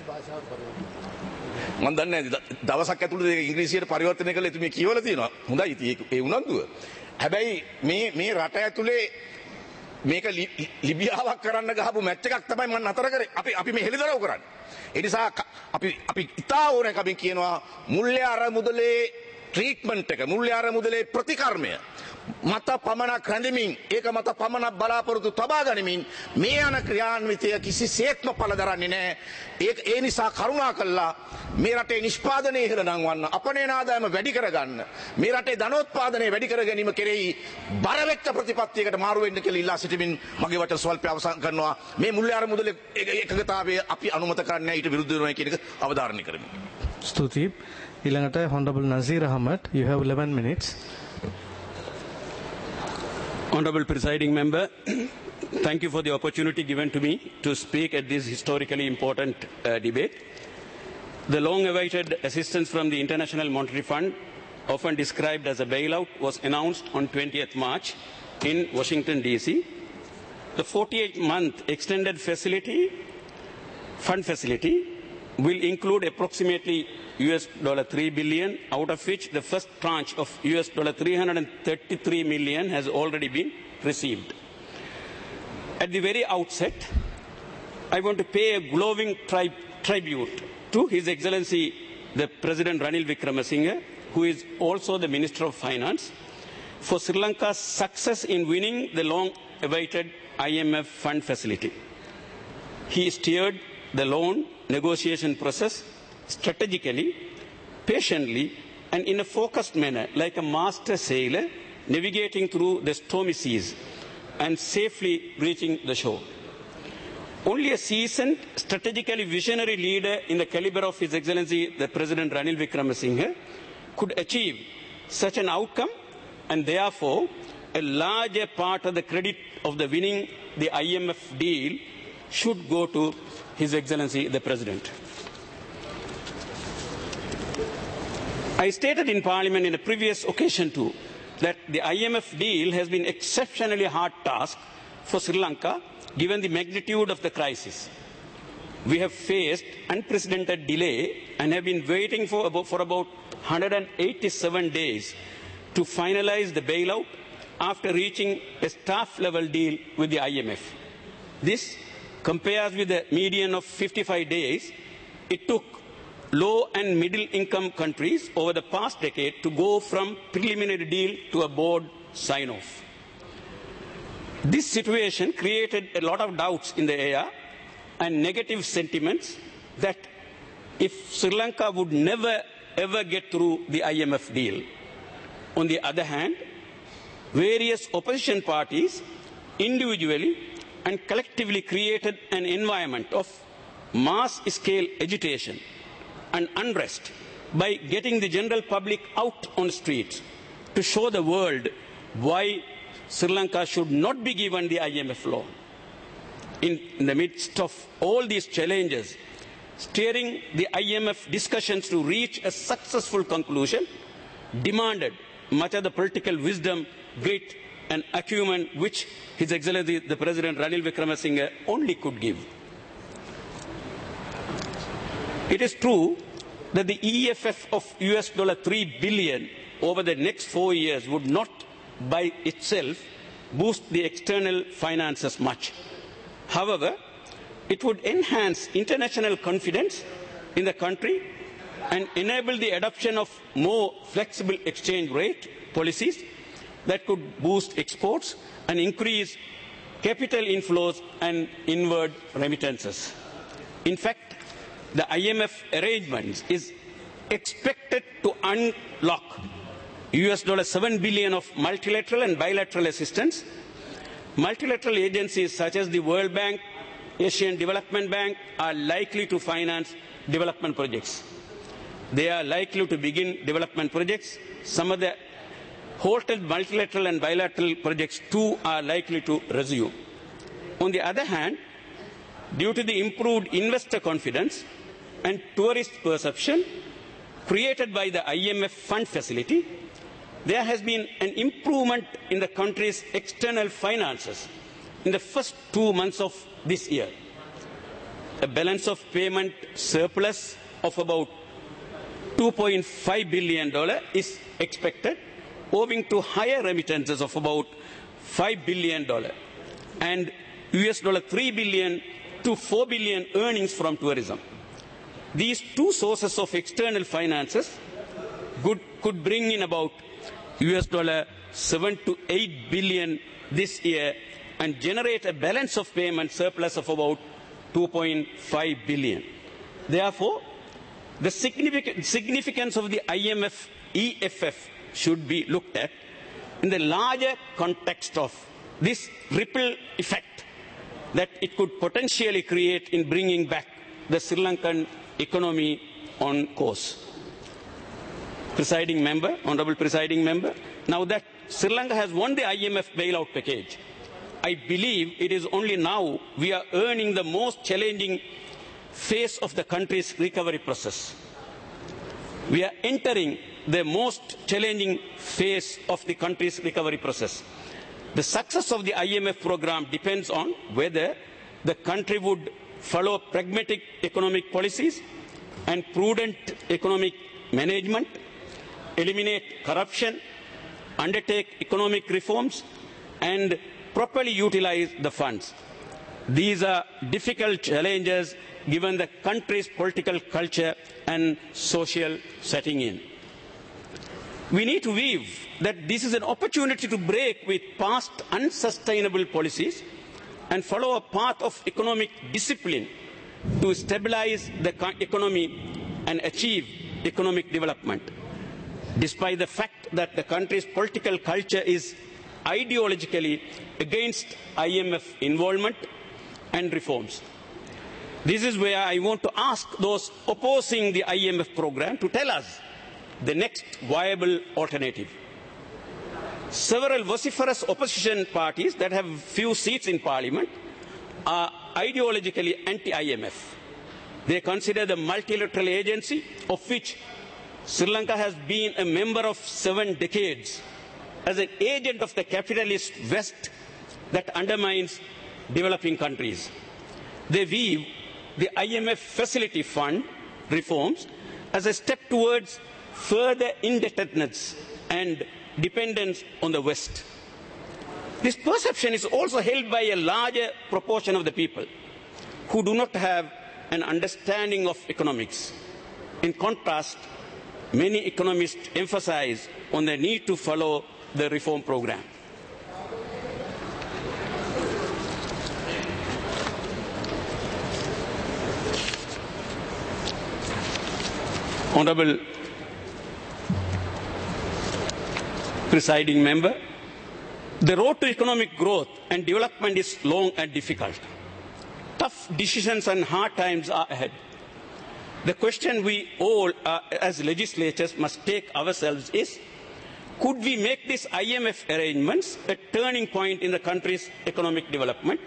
මම දන්නේ දවසක් ඇතුළත ඒක ඉංග්‍රීසියට පරිවර්තනය කරලා එතුමිය කියවලා තියෙනවා. හොඳයි ඉතින් ඒ උනන්දුව. හැබැයි මේ රට ඇතුලේ මේක ලිබියාවක් කරන්න ගහපු මැච් එකක් තමයි මම නතර කරේ. අපි මේ හෙළිදරව් කරන්නේ. ඒ නිසා අපි ඉතා ඕනකමින් කියනවා මුල්‍ය අරමුදලේ ට්‍රීට්මන්ට් එක මුල්‍ය අරමුදලේ ප්‍රතිකර්මය මත පමණක් රැඳෙමින් ඒක මත පමණක් බලාපොරොත්තු තබා ගනිමින් මේ යන ක්‍රියාන්විතය කිසිසේත්ම පළ දරන්නේ නැහැ. ඒ නිසා කරුණා කළා මේ රටේ නිෂ්පාදනය ඉහළ නංවන්න අපනේන ආදායම වැඩි කරගන්න මේ රටේ ධනෝත්පාදනය වැඩි කර ගැනීම කෙරෙහි බරවෙච්ච ප්‍රතිපත්තියකට මාරු වෙන්න කියලා ඉල්ලා සිටිමින් මගේ වචන ස්වල්පය අවසන් කරනවා. මේ මුල්‍ය අරමුදලේ එකගතාවය අපි අනුමත කරන්නේ නැහැ ඊට විරුද්ධ වෙනවා කියන එක අවධාරණය කරමු. ස්තුතියි. ඊළඟට Honorable Nazir Ahmed, you have 11 minutes. Honorable Presiding Member, thank you for the opportunity given to me to speak at this historically important debate. The long-awaited assistance from the International Monetary Fund, often described as a bailout, was announced on 20th March in Washington, D.C. The 48-month extended fund facility will include approximately $3 billion, out of which the first tranche of $333 million has already been received. At the very outset, I want to pay a glowing tribute to His Excellency the President Ranil Wickremesinghe, who is also the Minister of Finance, for Sri Lanka's success in winning the long-awaited IMF fund facility. He steered the loan negotiation process strategically, patiently, and in a focused manner, like a master sailor navigating through the stormy seas and safely reaching the shore. Only a seasoned, strategically visionary leader in the caliber of His Excellency the President Ranil Wickremesinghe could achieve such an outcome, and therefore a larger part of the credit of the winning the IMF deal should go to His Excellency the President. I stated in Parliament in a previous occasion too that the IMF deal has been exceptionally hard task for Sri Lanka given the magnitude of the crisis. We have faced unprecedented delay and have been waiting for about 187 days to finalize the bailout after reaching a staff-level deal with the IMF. This compares with the median of 55 days it took low and middle income countries over the past decade to go from preliminary deal to a board sign-off. This situation created a lot of doubts in the air and negative sentiments that if Sri Lanka would never ever get through the IMF deal. On the other hand, various opposition parties individually and collectively created an environment of mass-scale agitation and unrest by getting the general public out on the streets to show the world why Sri Lanka should not be given the IMF loan. In the midst of all these challenges, steering the IMF discussions to reach a successful conclusion demanded much of the political wisdom, grit and acumen which His Excellency the President Ranil Wickremesinghe only could give. It is true that the EFF of $3 billion over the next 4 years would not by itself boost the external finances much. However, it would enhance international confidence in the country and enable the adoption of more flexible exchange rate policies that could boost exports and increase capital inflows and inward remittances. In fact, the IMF arrangements is expected to unlock $7 billion of multilateral and bilateral assistance. Multilateral agencies such as the World Bank, Asian Development Bank are likely to finance development projects. They are likely to begin development projects. Some of the halted multilateral and bilateral projects too are likely to resume. On the other hand, due to the improved investor confidence and tourist perception created by the IMF fund facility, there has been an improvement in the country's external finances in the first 2 months of this year. A balance of payment surplus of about $2.5 billion is expected, owing to higher remittances of about $5 billion and $3 billion to $4 billion earnings from tourism. These two sources of external finances could bring in about $7 to $8 billion this year and generate a balance of payment surplus of about $2.5 billion. Therefore, the significance of the IMF EFF should be looked at in the larger context of this ripple effect that it could potentially create in bringing back the Sri Lankan economy on course. Presiding member, honorable presiding member, now that Sri Lanka has won the IMF bailout package, I believe it is only now we are earning the most challenging phase of the country's recovery process. We are entering the most challenging phase of the country's recovery process. The success of the IMF program depends on whether the country would follow pragmatic economic policies and prudent economic management, eliminate corruption, undertake economic reforms, and properly utilize the funds. These are difficult challenges given the country's political culture and social setting in. We need to view that this is an opportunity to break with past unsustainable policies and follow a path of economic discipline to stabilize the economy and achieve economic development. despite the fact that the country's political culture is ideologically against IMF involvement and reforms. This is where I want to ask those opposing the IMF program to tell us the next viable alternative. Several vociferous opposition parties that have few seats in parliament are ideologically anti-IMF. They consider the multilateral agency, of which Sri Lanka has been a member of 7 decades, as an agent of the capitalist West that undermines developing countries. They view the IMF Facility Fund reforms as a step towards further indebtedness and dependence on the West. This perception is also held by a larger proportion of the people who do not have an understanding of economics. In contrast, many economists emphasize on the need to follow the reform program. Honorable Presiding Member, the road to economic growth and development is long and difficult. Tough decisions and hard times are ahead. The question we all, as legislators, must take ourselves is, could we make these IMF arrangements a turning point in the country's economic development?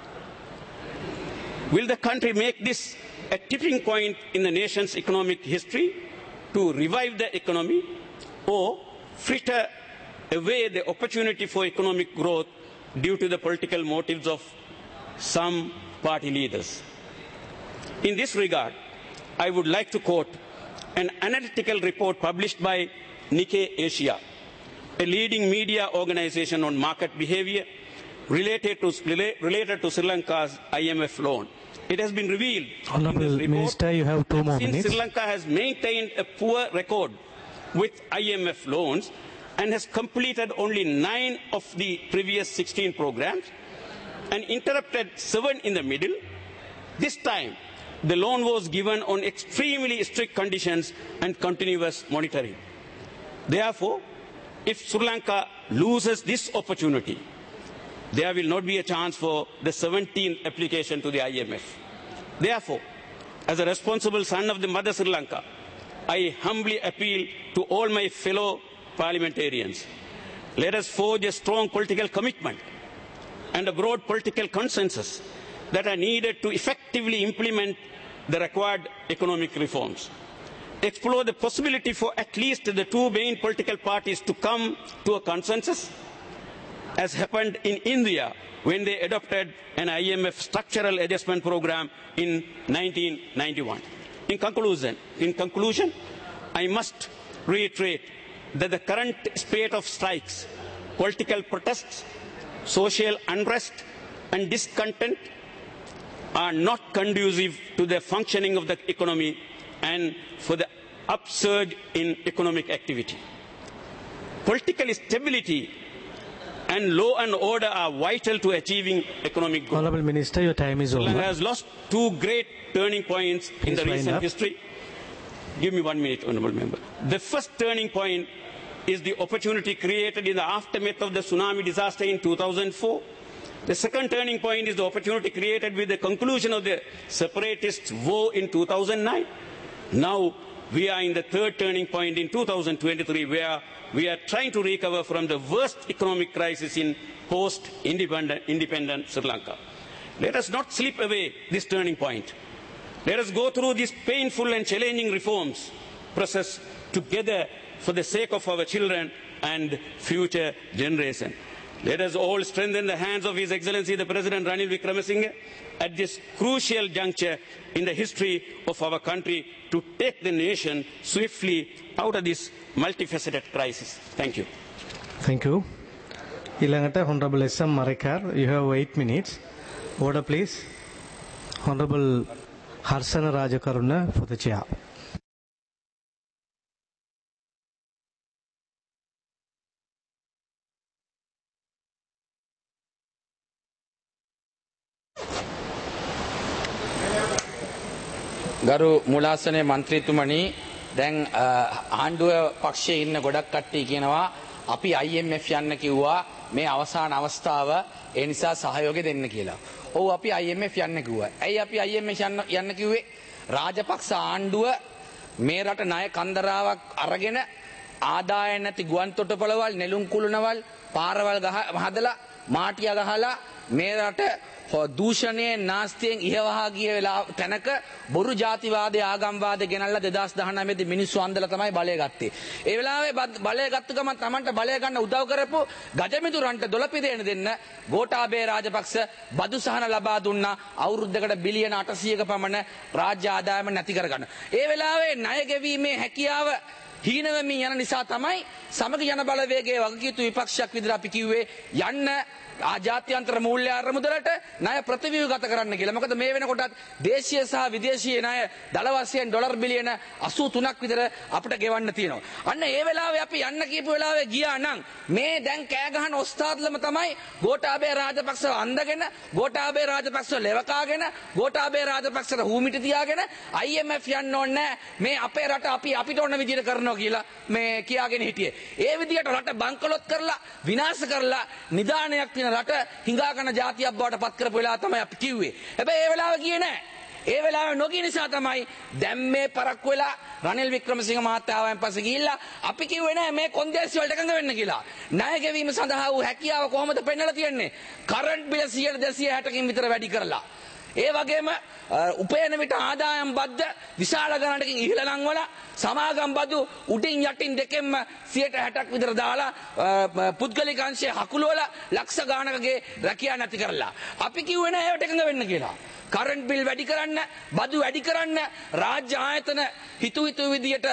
Will the country make this a tipping point in the nation's economic history to revive the economy, or fritter away the opportunity for economic growth due to the political motives of some party leaders? In this regard, I would like to quote an analytical report published by Nikkei Asia, a leading media organization on market behavior related to Sri Lanka's IMF loan. It has been revealed Honorable in this report Minister, you have 2 more since minutes. Sri Lanka has maintained a poor record with IMF loans and has completed only 9 of the previous 16 programs and interrupted 7 in the middle. This time, the loan was given on extremely strict conditions and continuous monitoring. Therefore, if Sri Lanka loses this opportunity, there will not be a chance for the 17th application to the IMF. Therefore, as a responsible son of the mother Sri Lanka, I humbly appeal to all my fellow parliamentarians. Let us forge a strong political commitment and a broad political consensus that are needed to effectively implement the required economic reforms. Explore the possibility for at least the 2 main political parties to come to a consensus, as happened in India when they adopted an IMF structural adjustment program in 1991. In conclusion, I must reiterate that the current spate of strikes, political protests, social unrest and discontent are not conducive to the functioning of the economy and for the upsurge in economic activity. Political stability and law and order are vital to achieving economic growth. Honorable Minister, your time is Sri over. Lanka has lost 2 great turning points in Please the wind recent up. history. Give me 1 minute, Honourable Member. The first turning point is the opportunity created in the aftermath of the tsunami disaster in 2004. The second turning point is the opportunity created with the conclusion of the separatist war in 2009. Now we are in the third turning point in 2023, where we are trying to recover from the worst economic crisis in post-independent Sri Lanka. Let us not slip away this turning point. Let us go through this painful and challenging reforms process together for the sake of our children and future generation. Let us all strengthen the hands of His Excellency the President Ranil Wickremesinghe at this crucial juncture in the history of our country to take the nation swiftly out of this multifaceted crisis. Thank you. Thank you. Ilangata Honorable S.M. Marekar, you have 8 minutes. Order please. Honorable Harsana Rajakaruna for the chair. ගරු මුලාසනයේ මන්ත්‍රීතුමනි දැන් ආණ්ඩුව පක්ෂයේ ඉන්න ගොඩක් කට්ටිය කියනවා අපි IMF යන්න කිව්වා මේ අවසාන අවස්ථාව ඒ නිසා සහයෝගය දෙන්න කියලා. ඔව් අපි IMF යන්න කිව්වා. ඇයි අපි IMF යන්න කිව්වේ? රාජපක්ෂ ආණ්ඩුව මේ රට ණය කන්දරාවක් අරගෙන ආදාය නැති ගුවන් තොටුපළවල් නෙළුම් කුළුණවල් පාරවල් හදලා මාටියා ගහලා මේ රට දූෂණයේ නාස්තියෙන් ඉහවහා ගිය වෙලාව තැනක බොරු ජාතිවාදයේ ආගම්වාදයේ ගෙනල්ලා 2019 දී මිනිස්සු අන්දලා තමයි බලය ගත්තේ. ඒ වෙලාවේ බලය ගත්ත ගමන් Tamanට බලය ගන්න උදව් කරපු ගජමිතුරන්ට දොළපිදේන දෙන්න ගෝඨාභය රාජපක්ෂ බදු සහන ලබා දුන්නා අවුරුද්දකට බිලියන 800ක පමණ රාජ්‍ය ආදායම නැති කරගන්න. ඒ වෙලාවේ ණය ගෙවීමේ හැකියාව හීනවෙමින් යන නිසා තමයි සමග ජන බලවේගයේ වගකීතු විපක්ෂයක් විදිහට අපි කිව්වේ යන්න ජාත්‍යන්තර මූල්‍ය අරමුදලට ණය ප්‍රතිව්‍යුහගත කරන්න කියලා. මොකද මේ වෙනකොටත් දේශීය සහ විදේශීය ණය දල වශයෙන් ඩොලර් බිලියන 83ක් විතර අපිට ගෙවන්න තියෙනවා. අන්න ඒ වෙලාවේ අපි යන්න කියපු වෙලාවේ ගියා නම් මේ දැන් කෑ ගහන ඔස්තාද්ලම තමයි ගෝඨාභය රාජපක්ෂව අඳගෙන ගෝඨාභය රාජපක්ෂව ලෙවකාගෙන ගෝඨාභය රාජපක්ෂට හූමිට තියාගෙන IMF යන්න ඕනේ මේ අපේ රට අපිට ඕන විදිහට කරනවා කියලා මේ කියාගෙන හිටියේ. ඒ විදිහට රට බංකොලොත් කරලා විනාශ කරලා නිදානයක් රට හිඟාකන ජාතියක් බවට පත් කරපු වෙලාව තමයි අපි කිව්වේ. හැබැයි ඒ වෙලාව ගියේ නැහැ. ඒ වෙලාවේ නොගිය නිසා තමයි දැන් මේ පරක්කු වෙලා රනිල් වික්‍රමසිංහ මහත්තයා ආවයින් පස්සේ ගිහිල්ලා අපි කිව්වේ නෑ මේ කොන්දේසි වලට එකඟ වෙන්න කියලා. ණය ගෙවීම සඳහා වූ හැකියාව කොහොමද පෙන්වලා තියන්නේ? කරන්ට් බිල 260කින් විතර වැඩි කරලා. ඒ වගේම උපයන විට ආදායම් බද්ද විශාල ගණනකින් ඉහළ ලංවල සමාගම් බදු උඩින් යටින් දෙකෙන්ම 60ක් විතර දාලා පුද්ගලික අංශය හකුලවලා ලක්ෂ ගානකගේ රැකියාව නැති කරලා. අපි කිව්වේ නෑ ඒවට එකඟ වෙන්න කියලා. කරන්ට් බිල් වැඩි කරන්න, බදු වැඩි කරන්න, රාජ්‍ය ආයතන හිතු විදියට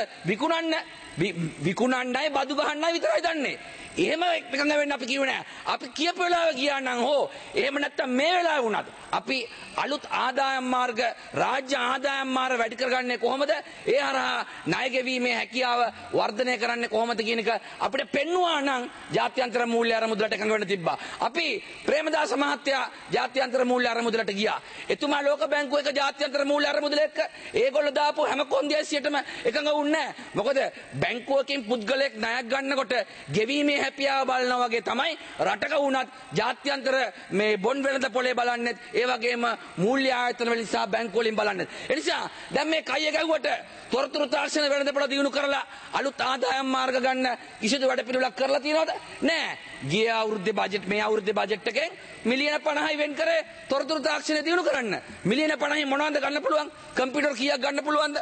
විකුණන්නයි බදු ගහන්නයි විතරයි දන්නේ. එහෙම එකඟ වෙන්න අපි කිව්වේ නෑ. අපි කියපු වෙලාවෙ ගියා නම් හෝ එහෙම නැත්තම් මේ වෙලාවෙ වුණත් අපි අලුත් ආදායම් මාර්ග රාජ්‍ය ආදායම් මාර්ග වැඩි කරගන්නේ කොහොමද? ඒ හරහා ණය ගෙවීමේ හැකියාව වර්ධනය කරන්නේ කොහොමද කියන එක අපිට පෙන්වුවා නම් ජාත්‍යන්තර මූල්‍ය අරමුදලට එකඟ වෙන්න තිබ්බා. අපි ප්‍රේමදාස මහත්තයා ජාත්‍යන්තර මූල්‍ය අරමුදලට ගියා. එතුමා ලෝක බැංකුව එක ජාත්‍යන්තර මූල්‍ය අරමුදල එක්ක ඒගොල්ලෝ දාපු හැම කොන්දේසියටම එකඟ වුණේ නැහැ. මොකද බැංකුවකින් පුද්ගලයෙක් ණයක් ගන්නකොට ගෙවීමේ හැකියාව බලනවා වගේ තමයි රටක වුණත් ජාත්‍යන්තර මේ බොන්ඩ් වෙළඳ පොලේ බලන්නේ ඒ වගේම මූල්‍ය ආයතන වලින් සහ බැංකු වලින් බලන්නේ. ඒ නිසා දැන් මේ කය ගැව්වට තොරතුරු තාක්ෂණ වෙළඳ පොළ දිනු කරලා අලුත් ආදායම් මාර්ග ගන්න කිසිදු වැඩ පිළිවෙලක් කරලා තියෙනවද? නෑ. ගිය අවුරුද්දේ බජට් මේ අවුරුද්දේ බජට් එකෙන් මිලියන 50යි වෙන් කරේ තොරතුරු තාක්ෂණය දිනු කරන්න. මිලියන 50යි මොනවද ගන්න පුළුවන්? කම්පියුටර් කීයක් ගන්න පුළුවන්ද?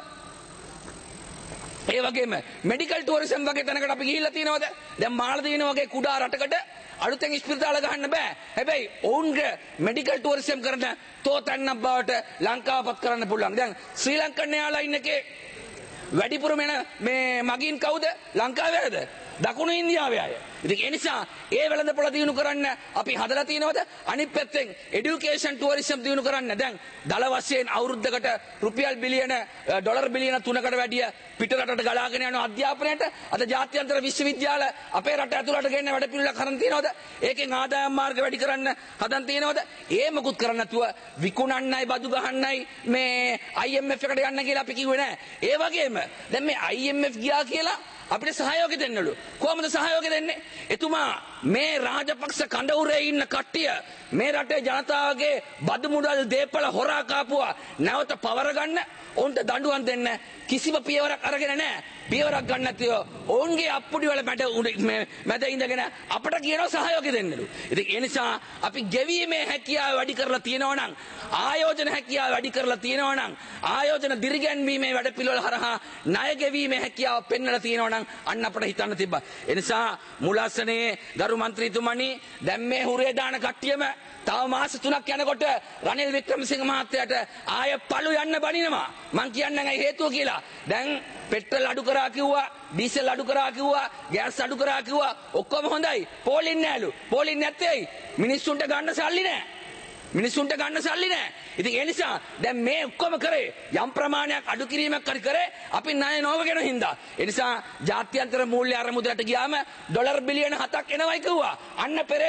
ඒ වගේම මෙඩිකල් ටුවරිසම් වගේ තැනකට අපි ගිහිල්ලා තියෙනවද? දැන් මාලදීන වගේ කුඩා රටකට අලුතෙන් ස්පිරිතාල ගහන්න බෑ. හැබැයි ඔවුන්ගේ මෙඩිකල් ටුවරිසම් කරන තෝතැන්නක් බවට ලංකාවපත් කරන්න පුළුවන්. දැන් ශ්‍රී ලංකන් එයාලයින් එකේ වැඩිපුරම එන මේ මගින් කවුද? ලංකාවේද? දකුණු ඉන්දියාවේ අය. ඉතින් ඒ නිසා ඒ වෙළඳ පොළ දිනු කරන්න අපි හදලා තියෙනවද? අනිත් පැත්තෙන් এডুকেෂන් ටුවරිසම් දිනු කරන්න දැන් දල වශයෙන් අවුරුද්දකට රුපියල් බිලියන ඩොලර් බිලියන 3කට වැඩිය පිට රටට ගලාගෙන යන අධ්‍යාපනයට අද ජාත්‍යන්තර විශ්වවිද්‍යාල අපේ රට ඇතුළට ගෙන්න වැඩ පිළිවෙලක් කරන් තියෙනවද? ඒකෙන් ආදායම් මාර්ග වැඩි කරන්න හදන් තියෙනවද? ඒ මොකුත් කරන්න නැතුව විකුණන්නයි බදු ගහන්නයි මේ IMF එකට යන්න කියලා අපි කිව්වේ නෑ. ඒ වගේම දැන් මේ IMF ගියා කියලා අපිට සහයෝගය දෙන්නලු. කොහොමද සහයෝගය දෙන්නේ? එතුමා මේ රාජපක්ෂ කඳවුරේ ඉන්න කට්ටිය මේ රටේ ජනතාවගේ බදු මුදල් දීපල හොරා කාපුවා නැවත පවර ගන්න ඔවුන්ට දඬුවම් දෙන්න කිසිම පියවරක් අරගෙන නැහැ. පියවරක් ගන්න නැතිව ඔවුන්ගේ අප්පුඩි වල මැද ඉඳගෙන අපට කියනවා සහයෝගය දෙන්නලු. ඉතින් ඒ නිසා අපි ගෙවීමේ හැකියාව වැඩි කරලා තියෙනවා නම් ආයෝජන හැකියාව වැඩි කරලා තියෙනවා නම් ආයෝජන දිරිගැන්වීමේ වැඩ පිළිවෙල හරහා ණය ගෙවීමේ හැකියාව පෙන්වලා තියෙනවා නම් අන්න අපට හිතන්න තිබ්බා. ඒ නිසා මුලස්සනේ ගරු මන්ත්‍රීතුමනි දැන් මේ හුරේ දාන කට්ටියම තව මාස 3ක් යනකොට රනිල් වික්‍රමසිංහ මහත්තයාට ආය පළු යන්න බනිනවා. මං කියන්නේ නැහැ හේතුව කියලා. දැන් පෙට්‍රල් අඩු කරා කිව්වා, ඩීසල් අඩු කරා කිව්වා, ගෑස් අඩු කරා කිව්වා. ඔක්කොම හොඳයි. පෝලින් නෑලු. පෝලින් නැත්තේ ඇයි? මිනිස්සුන්ට ගන්න සල්ලි නෑ. මිනිස්සුන්ට ගන්න සල්ලි නෑ. ඉතින් ඒ නිසා දැන් මේ ඔක්කොම කරේ යම් ප්‍රමාණයක් අඩු කිරීමක් කරේ අපි ණය නොවගෙන හින්දා. ඒ නිසා ජාත්‍යන්තර මූල්‍ය අරමුදලට ගියාම ඩොලර් බිලියන 7ක් එනවයි කිව්වා. අන්න පෙරේදා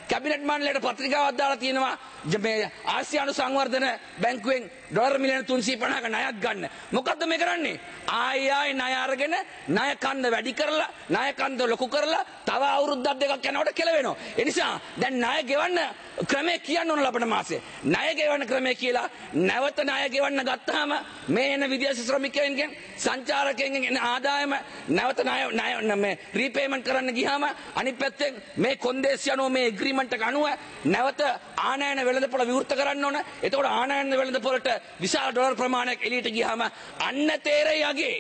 කැබිනට් මණ්ඩලයට පත්‍රිකාවක් දාලා තියෙනවා මේ ආසියානු සංවර්ධන බැංකුවෙන් ඩොලර් මිලියන 350ක ණයක් ගන්න. මොකද්ද මේ කරන්නේ? ආයෙ ණය අරගෙන ණය කන්ද වැඩි කරලා ණය කන්ද ලොකු කරලා තව අවුරුද්දක් දෙකක් යනකොට කෙලවෙනවා. ඒ නිසා දැන් ණය ගෙවන්න ක්‍රමය කියන්න ඕන ලබන මාසේ. ණය ගෙවන්න ක්‍රමය කියලා නැවත ණය ගෙවන්න ගත්තාම මේ එන විදේශ ශ්‍රමිකයන්ගෙන් සංචාරකයන්ගෙන් එන ආදායම නැවත ණය මේ රීපේමන්ට් කරන්න ගියාම අනිත් පැත්තෙන් මේ කොන්දේසි අනුව මේ එග්‍රීමන්ට් එක අනුව නැවත ආනයන වෙළඳපොළ විවෘත කරන්න ඕන. එතකොට ආනයන වෙළඳපොළට විශාල ඩොලර් ප්‍රමාණයක් එළියට ගියාම අන්න තේරෙයි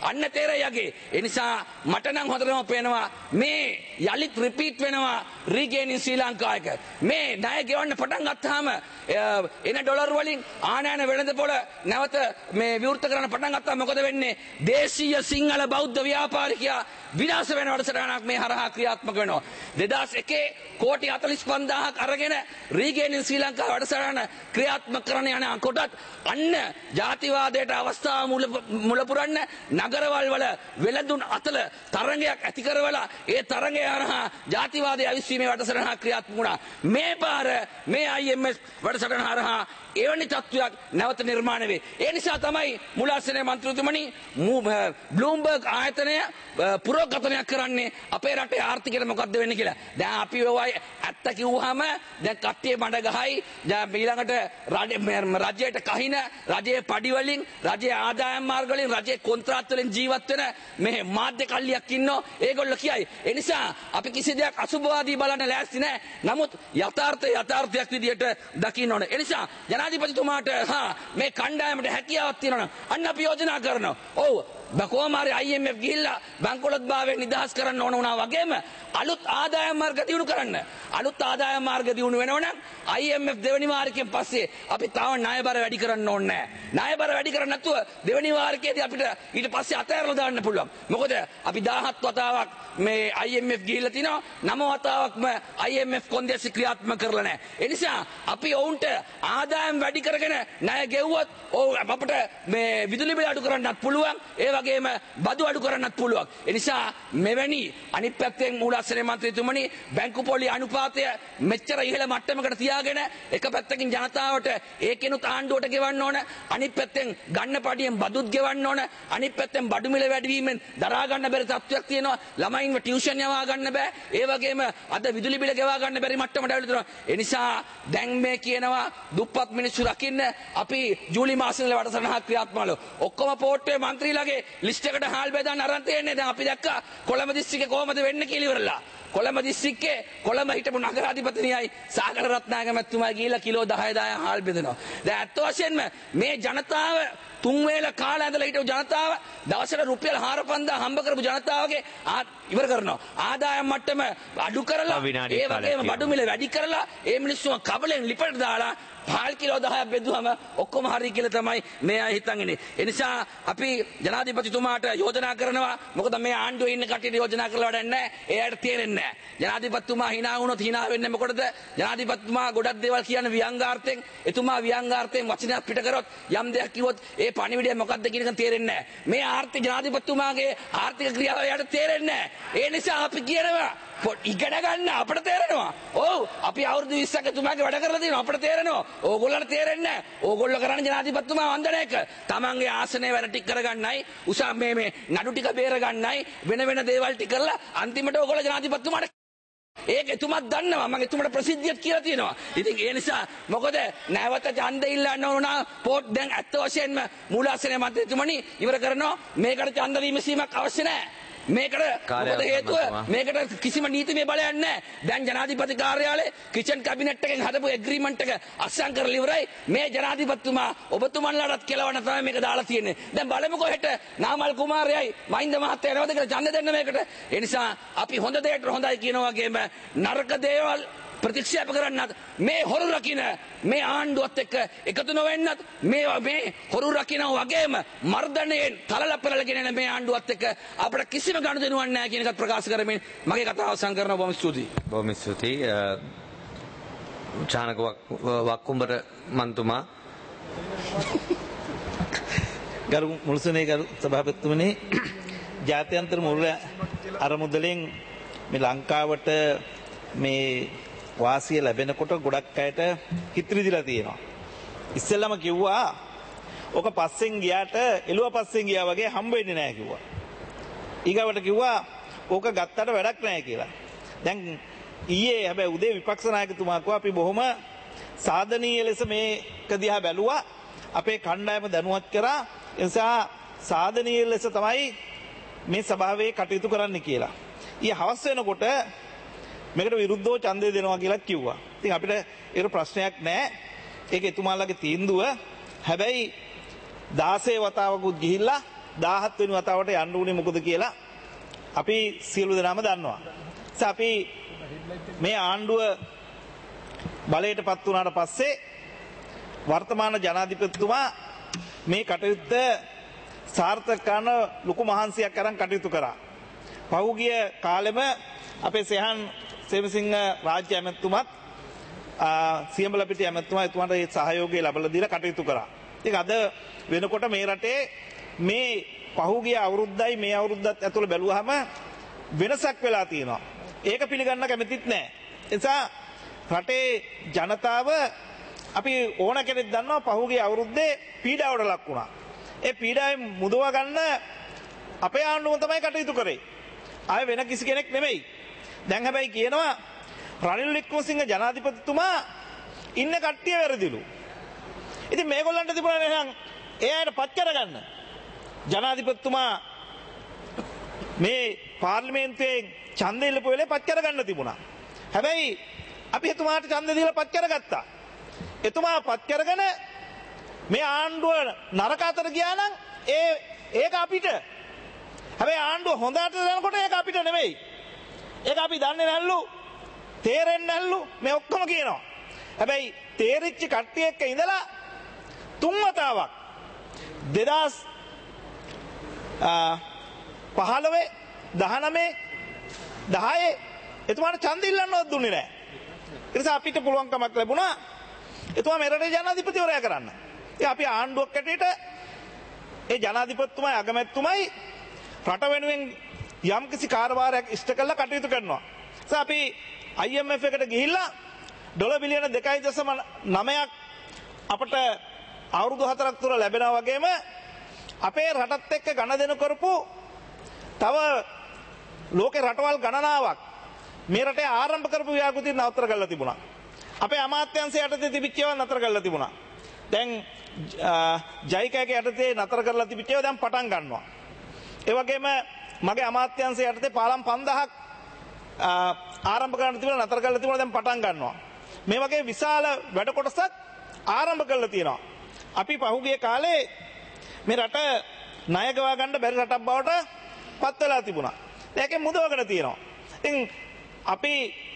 යගේ. ඒ නිසා මට නම් හොඳටම පේනවා මේ යලිත් රිපීට් වෙනවා රීගේනින් ශ්‍රී ලංකා එක. මේ ණය ගෙවන්න පටන් ගත්තාම එන ඩොලර් වලින් ආනයන වෙළඳපොළ නැවත මේ විවෘත කරන්න පටන් ගත්තාම මොකද වෙන්නේ? දේශීය සිංහල බෞද්ධ ව්‍යාපාරිකයා විනාශ වෙන වැඩසටහනක් මේ හරහා ක්‍රියාත්මක වෙනවා. 2001 කෝටි 45000ක් අරගෙන රීගේනින් ශ්‍රී ලංකා වැඩසටහන ක්‍රියාත්මක කරන යන කොටත් අන්න ජාතිවාදයට අවස්ථාව මුල පුරන්න නගරවල් වල වෙළඳුන් අතල තරඟයක් ඇති කරවලා ඒ තරඟය හරහා ජාතිවාදය අවිස්වීමේ වැඩසටහන ක්‍රියාත්මක වුණා. මේ පාර මේ IMF වැඩසටහන හරහා එවැනි තත්ත්වයක් නැවත නිර්මාණය වේ. ඒ නිසා තමයි මුලාසනේ මන්ත්‍රීතුමනි බ්ලූම්බර්ග් ආයතනය පුරෝගතනයක් කරන්නේ අපේ රටේ ආර්ථිකයට මොකද්ද වෙන්නේ කියලා. දැන් අපි ඔයයි ඇත්ත කිව්වහම දැන් කට්ටිය බඩ ගහයි. දැන් ඊළඟට රජයට කහින රජයේ පඩි වලින් රජයේ ආදායම් මාර්ග වලින් රජයේ කොන්ත්‍රාත් වලින් ජීවත් වෙන මේ මාධ්‍ය කල්ලියක් ඉන්නෝ. ඒගොල්ලෝ කියයි. ඒ නිසා අපි කිසි දෙයක් අසුභවාදී බලන්න ලෑස්ති නැහැ. නමුත් යථාර්ථයක් විදියට දකින්න ඕනේ. ඒ නිසා ජනාධිපතිතුමාට මේ කණ්ඩායමට හැකියාවක් තියෙනවා නම් අන්න අපි යෝජනා කරනවා. ඔව් කොහොමාරි IMF ගිහිල්ලා බංකොලොත් භාවයෙන් නිදහස් කරන්න ඕන වුණා වගේම අලුත් ආදායම් මාර්ග දියුණු කරන්න. අලුත් ආදායම් මාර්ග දියුණු වෙනවනම් IMF දෙවෙනි වාරිකයෙන් පස්සේ අපි තව ණයබර වැඩි කරන්න ඕනේ නැහැ. ණයබර වැඩි කරන්නේ නැතුව දෙවෙනි වාරිකයේදී අපිට ඊට පස්සේ අතහැරලා දාන්න පුළුවන්. මොකද අපි 17 වතාවක් මේ IMF ගිහිල්ලා තිනවා 9 වතාවක්ම IMF කොන්දේසි ක්‍රියාත්මක කරලා නැහැ. ඒ නිසා අපි ඔවුන්ට ආදායම් වැඩි කරගෙන ණය ගෙවුවොත් අපිට මේ විදුලි බිල අඩු කරන්නත් පුළුවන්. ඒ වගේම බදු අඩු කරන්නත් පුළුවන්. ඒ නිසා මෙවැනි අනිත් පැත්තෙන් මූලාසනේ මන්ත්‍රීතුමනි බැංකු පොලි අනුපාතය මෙච්චර ඉහළ මට්ටමකට තියාගෙන එක පැත්තකින් ජනතාවට ඒකෙනුත් ආණ්ඩුවට ගෙවන්න ඕන. අනිත් පැත්තෙන් ගන්න පඩියෙන් බදුත් ගෙවන්න ඕන. අනිත් පැත්තෙන් බඩු මිල වැඩිවීමෙන් දරා ගන්න බැරි තත්ත්වයක් තියෙනවා. ළමයින්ව ටියුෂන් යවා ගන්න බෑ. ඒ වගේම අද විදුලි බිල ගෙවා ගන්න බැරි මට්ටමට ඇවිල්ලා තියෙනවා. ඒ නිසා දැන් මේ කියනවා දුප්පත් මිනිස්සු රකින්න අපි ජූලි මාසෙ ඉඳලා වැඩසටහනක් ක්‍රියාත්මකවලු. ඔක්කොම පොට්ටුවේ മന്ത്രിලාගේ ලිස්ට් එකට හාල් බෙදාන්න අරන් තියෙන්නේ. දැන් අපි දැක්කා කොළඹ දිස්ත්‍රික්කේ කොහමද වෙන්නේ කියලා ඉවරලා. කොළඹ දිස්ත්‍රික්කේ කොළඹ හිටපු නගරාධිපතිනියයි සාගර රත්නායක මැතිතුමා ගිහිල්ලා කිලෝ 10 හාල් බෙදනවා. දැන් ඇත්ත වශයෙන්ම මේ ජනතාව තුන් වේල කාලා ඇඳලා හිටපු ජනතාව දවසට රුපියල් 4000 හම්බ කරපු ජනතාවගේ ඉවර කරනවා. ආදායම් මට්ටම අඩු කරලා ඒ වගේම බඩු මිල වැඩි කරලා ඒ මිනිස්සුම කබලෙන් ලිපට දාලා පාල් කිලෝ 10ක් බෙදුවම ඔක්කොම හරි කියලා තමයි මේ අය හිතන් ඉන්නේ. ඒ නිසා අපි ජනාධිපතිතුමාට යෝජනා කරනවා. මොකද මේ ආණ්ඩුවේ ඉන්න කට්ටියට යෝජනා කරලා වැඩක් නැහැ. එයාට තේරෙන්නේ නැහැ. ජනාධිපතිතුමා hina වුණොත් hina වෙන්නේ මොකටද? ජනාධිපතිතුමා ගොඩක් දේවල් කියන ව්‍යංගාර්ථයෙන් එතුමා ව්‍යංගාර්ථයෙන් වචනයක් පිට කරොත් යම් දෙයක් කිව්වොත් ඒ පණිවිඩය මොකක්ද කියන එක තේරෙන්නේ නැහැ. මේ ආර්ථික ජනාධිපතිතුමාගේ ආර්ථික ක්‍රියාව එයාට තේරෙන්නේ නැහැ. ඒ නිසා අපි කියනවා ඉගෙන ගන්න අපිට තේරෙනවා. ඔව් අපි අවුරුදු 20ක් එතුමාගේ වැඩ කරලා තියෙනවා. අපිට තේරෙනවා. ඕගොල්ලන්ට තේරෙන්නේ නැහැ. ඕගොල්ලෝ කරන්නේ ජනාධිපතිතුමා වන්දන එක. තමන්ගේ ආසනය වැඩ ටික කරගන්නයි, උසා මේ නඩු ටික බේර ගන්නයි, වෙන දේවල් ටික කරලා අන්තිමට ඕගොල්ලෝ ජනාධිපතිතුමාට ඒක එතුමත් දන්නවා. මම එතුමට ප්‍රසිද්ධියක් කියලා තියෙනවා. ඉතින් ඒ නිසා මොකද නැවත ඡන්ද ඉල්ලන්න ඕන පොත් දැන් ඇත්ත වශයෙන්ම මූලාසනේ මන්ත්‍රීතුමනි ඉවර කරනවා. මේකට ඡන්ද විමසීමක් අවශ්‍ය නැහැ. මේකට මොකද හේතුව මේකට කිසිම නීතිමය බලයක් නැහැ. දැන් ජනාධිපති කාර්යාලයේ කිචන් කැබිනට් එකෙන් හදපු ඇග්‍රීමන්ට් එක අත්සන් කරලා ඉවරයි. මේ ජනාධිපතිතුමා ඔබතුමන්ලාටත් කෙලවන්න තමයි මේක දාලා තියෙන්නේ. දැන් බලමුකෝ හෙට නාමල් කුමාරයයි මහින්ද මහත්තයා එනවද කියලා ඡන්ද දෙන්න මේකට. ඒ නිසා අපි හොඳ දෙයට හොඳයි කියනවා වගේම නරක දේවල් ප්‍රතික්ෂේප කරන්නත් මේ හොරු රකින්න මේ ආණ්ඩුවත් එක්ක එකතු නොවෙන්නත් මේ හොරු රකින්න වගේම මර්ධනයෙන් තලලපලගෙන යන මේ ආණ්ඩුවත් එක්ක අපිට කිසිම ගනුදෙනුවක් නැහැ කියන එකත් ප්‍රකාශ කරමින් මගේ කතාව අවසන් කරනවා. බොහොම ස්තුතියි. බොහොම ස්තුතියි. චානක වක්කුඹර මන්තුමා. ගරු මුල්සනේ ගරු සභාපතිතුමනි, ජාත්‍යන්තර මුල්‍ය අරමුදලෙන් මේ ලංකාවට මේ වාසිය ලැබෙනකොට ගොඩක් අයට හිත රිදිලා තියෙනවා. ඉස්සෙල්ලම කිව්වා ඔක පස්සෙන් ගියාට එළුව පස්සෙන් ගියා වගේ හම්බ වෙන්නේ නැහැ කිව්වා. ඊගවට කිව්වා ඕක ගත්තට වැඩක් නැහැ කියලා. දැන් ඊයේ හැබැයි උදේ විපක්ෂ නායකතුමා කිව්වා අපි බොහොම සාධනීය ලෙස මේක දිහා බැලුවා. අපේ කණ්ඩායම දැනුවත් කරා. ඒ නිසා සාධනීය ලෙස තමයි මේ සභාවේ කටයුතු කරන්න කියලා. ඊ හවස් වෙනකොට මේකට විරුද්ධව ඡන්දය දෙනවා කියලා කිව්වා. ඉතින් අපිට ඒක ප්‍රශ්නයක් නැහැ. ඒක එතුමාලගේ තීන්දුව. හැබැයි 16 වතාවකුත් ගිහිල්ලා 17 වෙනි වතාවට යන්න උනේ මොකද කියලා අපි සියලු දෙනාම දන්නවා. අපි මේ ආණ්ඩුව බලයටපත් වුණාට පස්සේ වර්තමාන ජනාධිපතිතුමා මේ කටයුත්ත සාර්ථක කරන ලොකු මහන්සියක් අරන් කටයුතු කරා. පහුගිය කාලෙම අපේ සෙහන් සේවසිංහ රාජ්‍ය ඇමතුමත් සියඹලපිටිය ඇමතුමා එතුමාට ඒ සහයෝගය ලැබලා දීලා කටයුතු කරා. ඒක අද වෙනකොට මේ රටේ මේ පහුගිය අවුරුද්දයි මේ අවුරුද්දත් ඇතුළේ බැලුවාම වෙනසක් වෙලා තියෙනවා. ඒක පිළිගන්න කැමතිත් නැහැ. ඒ නිසා රටේ ජනතාව අපි ඕන කෙනෙක් දන්නවා පහුගිය අවුරුද්දේ පීඩාවට ලක් වුණා. ඒ පීඩාවෙන් මුදව ගන්න අපේ ආණ්ඩුව තමයි කටයුතු කරේ. ආයෙ වෙන කිසි කෙනෙක් නෙමෙයි. දැන් හැබැයි කියනවා රනිල් වික්‍රමසිංහ ජනාධිපතිතුමා ඉන්න කට්ටිය වැරදිලු. ඉතින් මේගොල්ලන්ට තිබුණා නේනම් ඒ අයට පත් කරගන්න. ජනාධිපතිතුමා මේ පාර්ලිමේන්තුවේ ඡන්දෙ ඉල්ලපු වෙලේ පත් කරගන්න තිබුණා. හැබැයි අපි එතුමාට ඡන්දෙ දීලා පත් කරගත්තා. එතුමා පත් කරගෙන මේ ආණ්ඩුව නරක අතර ගියා නම් ඒක අපිට. හැබැයි ආණ්ඩුව හොඳට යනකොට ඒක අපිට නෙමෙයි. ඒක අපි දන්නේ නැල්ලු. තේරෙන්නේ නැල්ලු. මේ ඔක්කොම කියනවා. හැබැයි තේරිච්ච කට්ටිය එක්ක ඉඳලා තුන් වතාවක් 2015 19 10 එතුමාට ඡන්ද ඉල්ලන්නවත් දුන්නේ නැහැ. ඒ නිසා අපිට පුළුවන්කමක් ලැබුණා එතුමා මෙරටේ ජනාධිපතිවරයා කරන්න. ඒ අපි ආණ්ඩුවක් ඇටියට ඒ ජනාධිපතිතුමයි අගමැතිතුමයි රට වෙනුවෙන් යම්කිසි කාර්යභාරයක් ඉෂ්ට කරලා කටයුතු කරනවා. ඒ අපි IMF එකට ගිහිල්ලා ඩොලර් බිලියන 2.9ක් අපට අවුරුදු 4ක් තුර ලැබෙනා වගේම අපේ රටත් එක්ක ගණදෙනු කරපු තව ලෝකේ රටවල් ගණනාවක් මේ රටේ ආරම්භ කරපු ව්‍යාපෘති නතර කරලා තිබුණා. අපේ අමාත්‍යාංශය යටතේ තිබිච්ච ඒවා නතර කරලා තිබුණා. දැන් ජයිකාගේ යටතේ නතර කරලා තිබිච්ච ඒවා දැන් පටන් ගන්නවා. ඒ වගේම මගේ අමාත්‍යාංශය යටතේ පාලම් 5000ක් ආරම්භ කරන්න තිබුණා නතර කරලා තිබුණා දැන් පටන් ගන්නවා. මේ වගේ විශාල වැඩ කොටසක් ආරම්භ කරලා තියෙනවා. අපි පහුගිය කාලේ මේ රට ණය ගවා ගන්න බැරි රටක් බවට පත් වෙලා තිබුණා. ඒකෙන් මුදවගෙන තියෙනවා. ඉතින් අපි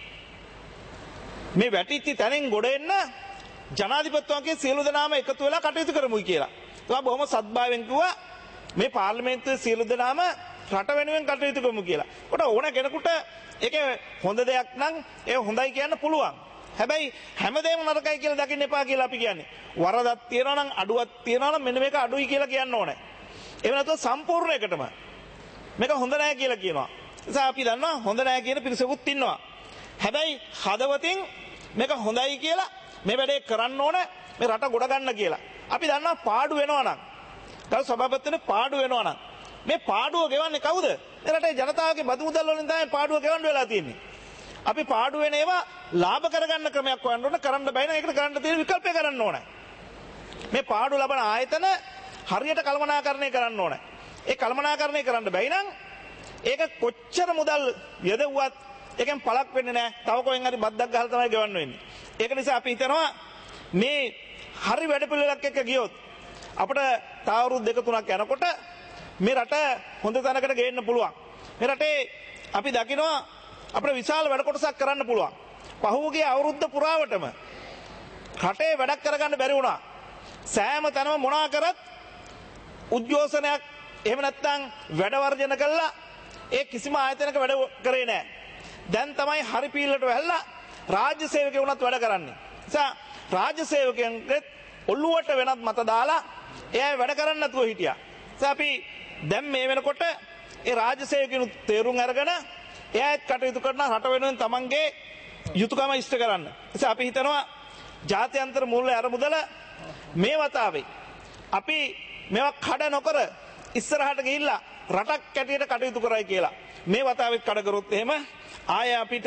මේ වැටිච්ච තැනින් ගොඩ එන්න ජනාධිපතිතුමාගේ සියලු දෙනාම එකතු වෙලා කටයුතු කරමුයි කියලා. ඒවා බොහොම සත්භාවයෙන් කිව්වා මේ පාර්ලිමේන්තුවේ සියලු දෙනාම රට වෙනුවෙන් කටයුතු කරමු කියලා. කොට ඕන කෙනෙකුට ඒක හොඳ දෙයක් නම් ඒ හොඳයි කියන්න පුළුවන්. හැබැයි හැමදේම නරකයි කියලා දකින්න එපා කියලා අපි කියන්නේ. වරදක් තියනවා නම් අඩුවක් තියනවා නම් මෙන්න මේක අඩුයි කියලා කියන්න ඕනේ. එහෙම නැත්නම් සම්පූර්ණ එකටම මේක හොඳ නැහැ කියලා කියනවා. ඒ නිසා අපි දන්නවා හොඳ නැහැ කියන පිරිසකුත් ඉන්නවා. හැබැයි හදවතින් මේක හොඳයි කියලා මේ වැඩේ කරන්න ඕනේ මේ රට ගොඩ ගන්න කියලා. අපි දන්නවා පාඩු වෙනවා නම් ගල් සභාපතිතුමනේ පාඩු වෙනවා නම් මේ පාඩුව ගෙවන්නේ කවුද? මේ රටේ ජනතාවගේ බදු මුදල් වලින් තමයි පාඩුව ගෙවන්න වෙලා තියෙන්නේ. අපි පාඩු වෙන ඒවා ලාභ කරගන්න ක්‍රමයක් හොයන්න ඕන. කරන්න බෑ නම් ඒකට කරන්න තියෙන විකල්පය කරන්න ඕනේ. මේ පාඩු ලබන ආයතන හරියට කළමනාකරණය කරන්න ඕනේ. ඒ කළමනාකරණය කරන්න බැයි නම් ඒක කොච්චර මුදල් යදවුවත් ඒකෙන් පළක් වෙන්නේ නැහැ. තව කොහෙන් හරි බද්දක් ගහලා තමයි ගෙවන්න වෙන්නේ. ඒක නිසා අපි හිතනවා මේ හරි වැඩ පිළිවෙලක් එක්ක ගියොත් අපිට තව අවුරුදු 2-3ක් යනකොට මේ රට හොඳ තැනකට ගේන්න පුළුවන්. මේ රටේ අපි දකිනවා අපිට විශාල වැඩ කොටසක් කරන්න පුළුවන්. පහුගිය අවුරුද්ද පුරාවටම රටේ වැඩක් කරගන්න බැරි වුණා. සෑම තැනම මොනවා කරත් උද්ඝෝෂණයක් එහෙම නැත්නම් වැඩ වර්ජන කළා ඒ කිසිම ආයතනයක වැඩ කරේ නැහැ. දැන් තමයි හරි පීල්ලට වැහලා රාජ්‍ය සේවකයෝ උනත් වැඩ කරන්නේ. නිසා රාජ්‍ය සේවකයන්ගේ ඔළුවට වෙනත් මත දාලා එයා වැඩ කරන්න නැතුව හිටියා. නිසා අපි දැන් මේ වෙනකොට ඒ රාජ්‍ය සේවකයන්ු තේරුම් අරගෙන එයාත් කටයුතු කරන රට වෙනුවෙන් තමන්ගේ යුතුයකම ඉෂ්ට කරන්න. නිසා අපි හිතනවා ජාත්‍යන්තර මූල්‍ය අරමුදල මේ වතාවේ අපි මේවා කඩ නොකර ඉස්සරහට ගිහිල්ලා රටක් ඇටියට කටයුතු කරයි කියලා. මේ වතාවෙත් කඩ කරොත් එහෙම ආය අපිට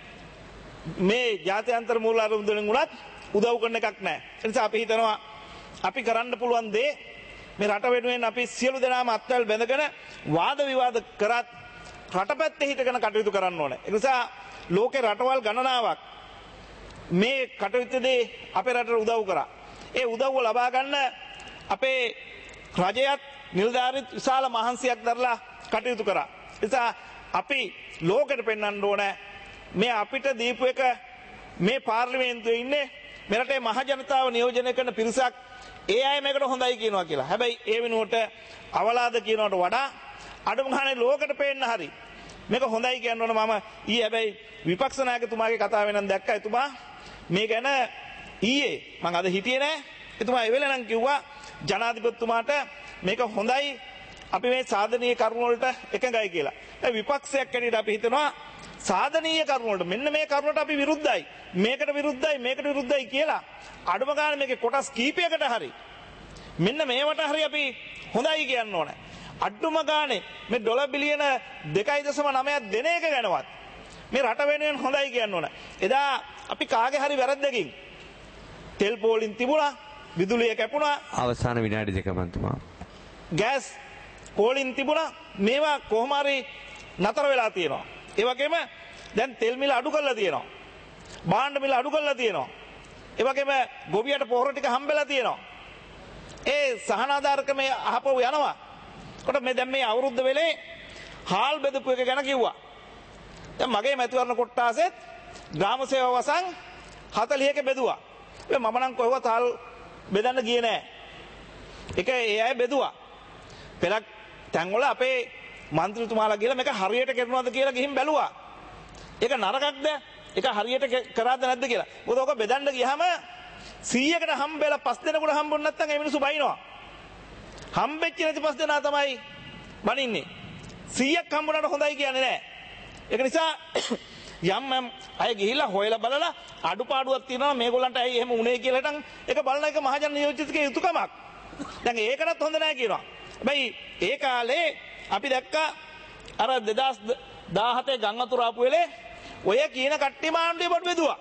මේ ජාත්‍යන්තර මූල්‍ය අරමුදලෙන් උනත් උදව් කරන එකක් නැහැ. ඒ නිසා අපි හිතනවා අපි කරන්න පුළුවන් දේ මේ රට වෙනුවෙන් අපි සියලු දෙනාම අත්වැල් බැඳගෙන වාද විවාද කරත් රටපැත්තේ හිටගෙන කටයුතු කරන්න ඕනේ. ඒ නිසා ලෝකේ රටවල් ගණනාවක් මේ කටයුත්තේදී අපේ රටට උදව් කරා. ඒ උදව්ව ලබා ගන්න අපේ රජයත් නිලධාරීත් විශාල මහන්සියක් දරලා කටයුතු කරා. ඒ නිසා අපි ලෝකෙට පෙන්වන්න ඕනේ මේ අපිට දීපු එක මේ පාර්ලිමේන්තුවේ ඉන්නේ මේ රටේ මහ ජනතාව නියෝජනය කරන පිරිසක් ඒ අය මේකට හොඳයි කියනවා කියලා. හැබැයි ඒ වෙනුවට අවලාද කියනවට වඩා අඩුම ගානේ ලෝකෙට පේන්න හරි මේක හොඳයි කියන්න ඕන. මම ඊයේ හැබැයි විපක්ෂ නායකතුමාගේ කතාව වෙනන් දැක්කා. එතුමා මේ ගැන ඊයේ මම අද හිටියේ නෑ. එතුමා ඒ වෙලාවෙන් කිව්වා ජනාධිපතිතුමාට මේක හොඳයි අපි මේ සාධනීය කරුණු වලට එකඟයි කියලා. ඒ විපක්ෂයක් ඇටියට අපි හිතනවා සාධනීය කරුණු වලට මෙන්න මේ කරුණට අපි විරුද්ධයි. මේකට විරුද්ධයි කියලා අඩුම ගානේ මේකේ කොටස් කීපයකට හරි මෙන්න මේවට හරි අපි හොඳයි කියන්න ඕනේ. අඩුම ගානේ මේ ඩොලර් බිලියන 2.9ක් දෙන එක ගැනවත් මේ රට වෙනුවෙන් හොඳයි කියන්න ඕනේ. එදා අපි කාගේ හරි වැරද්දකින් තෙල් පෝලින් තිබුණා, විදුලිය කැපුණා, අවසාන විනාඩි දෙක මන්තුමා. ගෑස් පෝලින් තිබුණා. මේවා කොහොම හරි නතර වෙලා තියෙනවා. ඒ වගේම දැන් තෙල් මිල අඩු කරලා තියෙනවා. භාණ්ඩ මිල අඩු කරලා තියෙනවා. ඒ වගේම ගොවියට පොහොර ටික හම්බෙලා තියෙනවා. ඒ සහනාධාරකමේ අහපව යනවා. කොට මේ දැන් මේ අවුරුද්ද වෙලේ හාල් බෙදපු එක ගැන කිව්වා. දැන් මගේ මැතිවරණ කොට්ටාසෙත් ග්‍රාම සේවා වසන් 40ක බෙදුවා. මම නම් කොහෙවත් හාල් බෙදන්න ගියේ නෑ. ඒක ඒ අය බෙදුවා. පෙරක් තැන්වල අපේ මන්ත්‍රීතුමාලා කියලා මේක හරියට කරනවද කියලා ගිහින් බැලුවා. ඒක නරකක්ද? ඒක හරියට කරාද නැද්ද කියලා. මොකද ඔක බෙදන්න ගියාම 100කට හම්බෙලා 5 දෙනෙකුට හම්බුනේ නැත්නම් ඒ මිනිස්සු බයිනවා. හම්බෙච්ච නැති 5 දෙනා තමයි බනින්නේ. 100ක් හම්බුනට හොඳයි කියන්නේ නැහැ. ඒක නිසා යම් අය ගිහිල්ලා හොයලා බලලා අඩුපාඩුවක් තියෙනවා මේගොල්ලන්ට ඇයි එහෙම උනේ කියලා හිටන් ඒක බලන එක මහජන නියෝජිතකේ යුතුයකමක්. දැන් ඒකටත් හොඳ නැහැ කියනවා. හැබැයි ඒ කාලේ අපි දැක්කා අර 2017 ගම් වතුර ආපු වෙලේ ඔය කියන කට්ටියම ආණ්ඩුවේ බඩ බෙදුවා.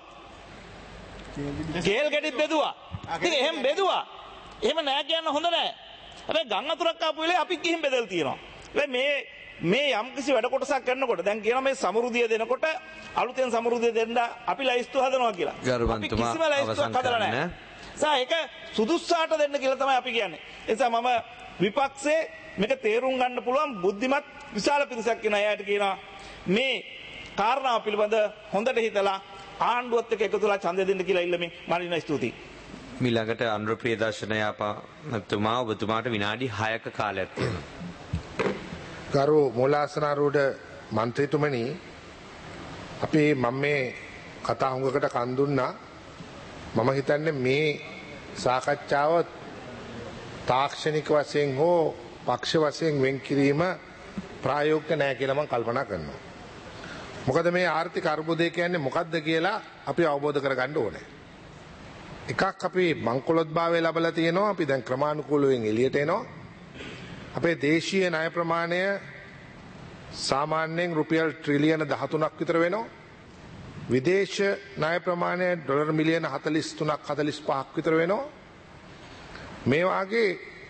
කේල් ගෙඩිත් බෙදුවා. ඉතින් එහෙම බෙදුවා. එහෙම නෑ කියන්න හොඳ නෑ. හැබැයි ගම් වතුරක් ආපු වෙලේ අපි ගිහින් බෙදලා තියෙනවා. හැබැයි මේ යම් කිසි වැඩ කොටසක් කරනකොට දැන් කියනවා මේ සමෘද්ධිය දෙනකොට අලුතෙන් සමෘද්ධිය දෙන්න අපි ලයිස්තු හදනවා කියලා. අපි කිසිම ලයිස්තුවක් හදලා නෑ. ඒක සුදුස්සාට දෙන්න කියලා තමයි අපි කියන්නේ. ඒ නිසා මම විපක්ෂයේ මේක තේරුම් ගන්න පුළුවන් බුද්ධිමත් විශාල පිරිසක් කියන අයට කියනවා මේ කාරණාව පිළිබඳ හොඳට හිතලා ආණ්ඩුවත් එක්ක එකතුලා ඡන්දය දෙන්න කියලා ඉල්ලමින් මරින ස්තුතියි. මිලඟට අනුර ප්‍රියදර්ශන යාපතුමා ඔබතුමාට විනාඩි 6ක කාලයක් තියෙනවා. ගරු මූලාසනාරූඪ මන්ත්‍රීතුමනි අපි මම මේ කතා හුඟකට කන් දුන්නා. මම හිතන්නේ මේ සාකච්ඡාව තාක්ෂණික වශයෙන් හෝ පක්ෂ වශයෙන් වෙන් කිරීම ප්‍රායෝගික නැහැ කියලා මම කල්පනා කරනවා. මොකද මේ ආර්ථික අර්බුදය කියන්නේ මොකක්ද කියලා අපි අවබෝධ කරගන්න ඕනේ. එකක් අපි මංකොලොත්භාවය ලැබලා තියෙනවා. අපි දැන් ක්‍රමානුකූලව එළියට එනවා. අපේ දේශීය ණය ප්‍රමාණය සාමාන්‍යයෙන් රුපියල් ට්‍රිලියන 13ක් විතර වෙනවා. විදේශ ණය ප්‍රමාණය ඩොලර් මිලියන 43ක් 45ක් විතර වෙනවා. මේ වාගේ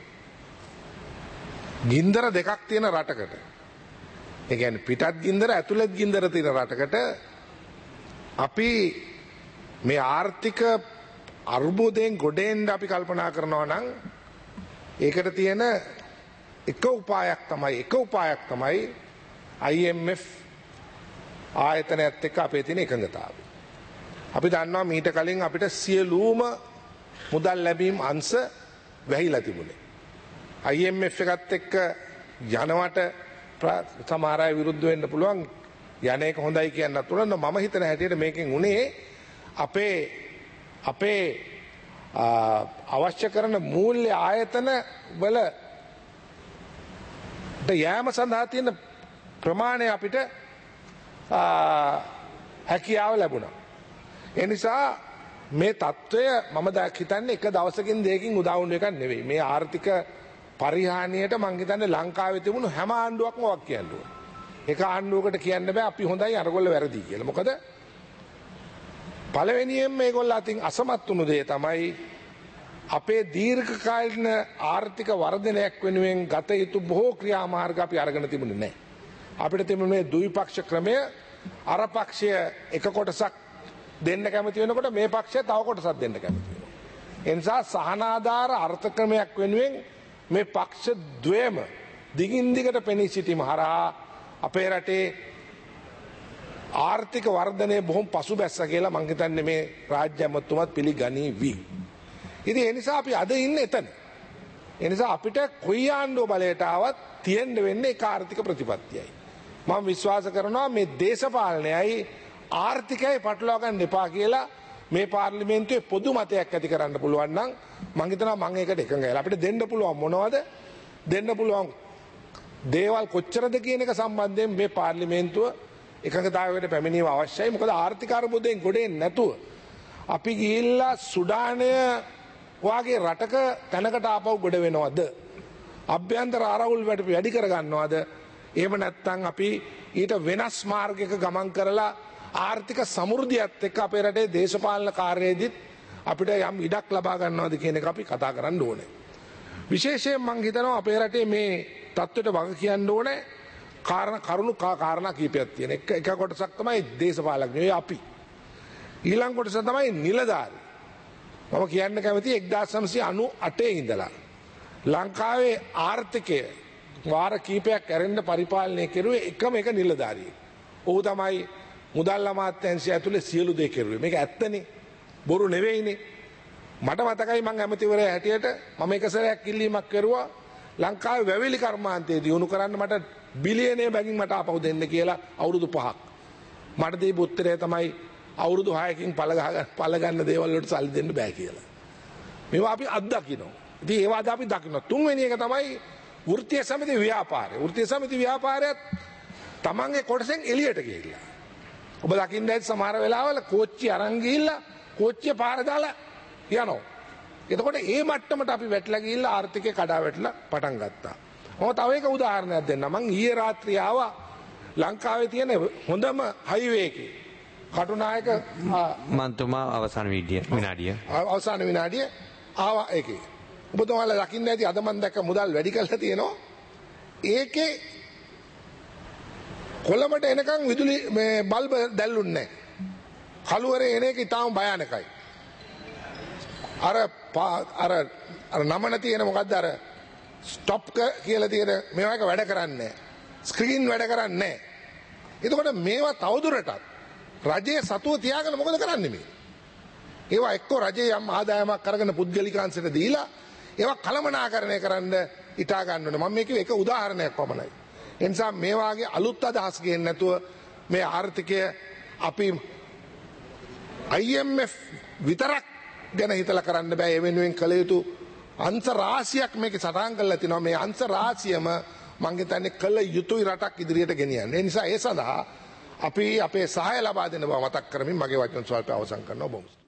ගින්දර දෙකක් තියෙන රටකට, ඒ කියන්නේ පිටත් ගින්දර ඇතුළත් ගින්දර තියෙන රටකට අපි මේ ආර්ථික අර්බුදයෙන් ගොඩෙන්න අපි කල්පනා කරනවා නම් ඒකට තියෙන එක උපායක් තමයි IMF ආයතනයත් එක්ක අපේ තියෙන එකඟතාවය. අපි දන්නවා මීට කලින් අපිට සියලුම මුදල් ලැබීම් අංශ වැහිලා තිබුණේ. IMF එකත් එක්ක යනවට සමහර අය විරුද්ධ වෙන්න පුළුවන්. යන එක හොඳයි කියන්නත් පුළුවන්. මම හිතන හැටියට මේකෙන් උනේ අපේ අවශ්‍ය කරන මූල්‍ය ආයතන වල යෑම සඳහා තියෙන ප්‍රමාණය අපිට හැකියාව ලැබුණා. ඒ නිසා මේ තත්ත්වය මම හිතන්නේ එක දවසකින් දෙකකින් උදා වුණ එකක් නෙවෙයි. මේ ආර්ථික පරිහානියට මං හිතන්නේ ලංකාවේ තිබුණු හැම ආණ්ඩුවක්ම වක් කියන්න ඕන. එක ආණ්ඩුවකට කියන්න බෑ අපි හොඳයි අරගොල්ලෝ වැරදි කියලා. මොකද පළවෙනියෙන් මේගොල්ලෝ අතින් අසමත් වුණු දේ තමයි අපේ දීර්ඝකාලීන ආර්ථික වර්ධනයක් වෙනුවෙන් ගත යුතු බොහෝ ක්‍රියාමාර්ග අපි අරගෙන තිබුණේ නැහැ. අපිට තිබුණේ මේ ද්විපක්ෂ ක්‍රමය අර පක්ෂය එක කොටසක් දෙන්න කැමති වෙනකොට මේ පක්ෂය තව කොටසක් දෙන්න කැමති වෙනවා. ඒ නිසා සහනාධාර අර්ථක්‍රමයක් වෙනුවෙන් මේ පක්ෂ ද්වයම දිගින් දිගට පෙනී සිටීම හරහා අපේ රටේ ආර්ථික වර්ධනය බොහොම පසුබැස්ස කියලා මං හිතන්නේ මේ රාජ්‍ය ඇමතුමත් පිළිගනීවි. ඉතින් ඒ නිසා අපි අද ඉන්නේ එතන. ඒ නිසා අපිට කොයි ආණ්ඩුව බලයට ආවත් තියෙන්න වෙන්නේ ඒක ආර්ථික ප්‍රතිපත්තියයි. මම විශ්වාස කරනවා මේ දේශපාලනයයි ආර්ථිකයයි පටලවා ගන්න එපා කියලා මේ පාර්ලිමේන්තුවේ පොදු මතයක් ඇති කරන්න පුළුවන් නම් මං හිතනවා මම ඒකට එකඟයි. අපිට දෙන්න පුළුවන් මොනවද? දෙන්න පුළුවන් දේවල් කොච්චරද කියන එක සම්බන්ධයෙන් මේ පාර්ලිමේන්තුව එකඟතාවයකට පැමිණීම අවශ්‍යයි. මොකද ආර්ථික අර්බුදයෙන් ගොඩේ නැතුව අපි ගිහිල්ලා සුඩානය වාගේ රටක තැනකට ආපහු ගොඩ වෙනවද? අභ්‍යන්තර ආරවුල් වැඩි කර ගන්නවද? එහෙම නැත්නම් අපි ඊට වෙනස් මාර්ගයක ගමන් කරලා ආර්ථික සමෘද්ධියත් එක්ක අපේ රටේ දේශපාලන කාර්යයේදීත් අපිට යම් ඉඩක් ලබා ගන්නවද කියන එක අපි කතා කරන්න ඕනේ. විශේෂයෙන් මම හිතනවා අපේ රටේ මේ තත්ත්වයට වග කියන්න ඕනේ කාරණා කීපයක් තියෙන. එක කොටසක් තමයි දේශපාලඥයෝ අපි. ඊළඟ කොටස තමයි නිලධාරි. මම කියන්න කැමති 1998 ඉඳලා ලංකාවේ ආර්ථිකය වාර කීපයක් ඇරෙන්න පරිපාලනය කෙරුවේ එකම එක නිලධාරියෙක්. ඔහු තමයි මුදල් අමාත්‍යාංශය ඇතුලේ සියලු දේ කෙරුවේ. මේක ඇත්තනේ. බොරු නෙවෙයිනේ. මට මතකයි මම ඇමතිවරයා හැටියට මම එක සැරයක් ඉල්ලීමක් කරුවා ලංකාවේ වැවිලි කර්මාන්තය දියුණු කරන්න මට බිලියනය බැගින් මට ආපහු දෙන්න කියලා අවුරුදු 5ක්. මට දීපු උත්තරය තමයි අවුරුදු 6කින් පළ ගන්න දේවල් වලට සල්ලි දෙන්න බෑ කියලා. මේවා අපි අත්දකිනවා. ඉතින් ඒවා අපි දකිනවා. තුන්වෙනි එක තමයි වෘත්තීය සමිති ව්‍යාපාරය. වෘත්තීය සමිති ව්‍යාපාරයත් තමන්ගේ කොටසෙන් එළියට ගිහිල්ලා. ඔබ දකින්නේ සමහර වෙලාවල කෝච්චි අරන් ගිහිල්ලා කෝච්චිය පාර දාලා යනවා. එතකොට ඒ මට්ටමට අපි වැටලා ගිහිල්ලා ආර්ථිකය කඩා වැටලා පටන් ගත්තා. මම තව එක උදාහරණයක් දෙන්නම්. මං ඊයේ රාත්‍රිය ආවා ලංකාවේ තියෙන හොඳම හයිවේ එකේ. කටුනායක මන්තුමා අවසාන විනාඩිය. අවසාන විනාඩිය ආවා ඒකේ. ඔබතුමාලා දකින්න ඇති අද මම දැක්ක මුදල් වැඩි කරලා තියෙනවා. ඒකේ කොළඹට එනකන් විදුලි මේ බල්බ දැල්ලුන්නේ නැහැ. කළුවරේ එන එක ඉතාම භයානකයි. අර නමන තියෙන මොකද්ද අර ස්ටොප් කියලා තියෙන මේවා එක වැඩ කරන්නේ නැහැ. ස්ක්‍රීන් වැඩ කරන්නේ නැහැ. එතකොට මේවා තවදුරටත් රජයේ සතුව තියාගෙන මොකද කරන්නේ මේ? ඒවා එක්ක රජයේ යම් ආදායමක් අරගෙන පුද්ගලිකාංශයට දීලා ඒවා කළමනාකරණය කරන්න ඉටා ගන්න ඕනේ. මම මේකේ එක උදාහරණයක් පමණයි. ඒ නිසා මේ වාගේ අලුත් අදහස් ගේන්න නැතුව මේ ආර්ථිකය අපි IMF විතරක් ගැන හිතලා කරන්න බෑ. ඒ වෙනුවෙන් කළ යුතු අංශ රාශියක් මේකේ සටහන් කරලා තිනවා. මේ අංශ රාශියම මම හිතන්නේ කළ යුතුයි රටක් ඉදිරියට ගෙනියන්න. ඒ නිසා ඒ සඳහා අපි අපේ සහාය ලබා දෙන බව මතක් කරමින් මගේ වචන ස්වල්ප අවසන් කරනවා. බොහොම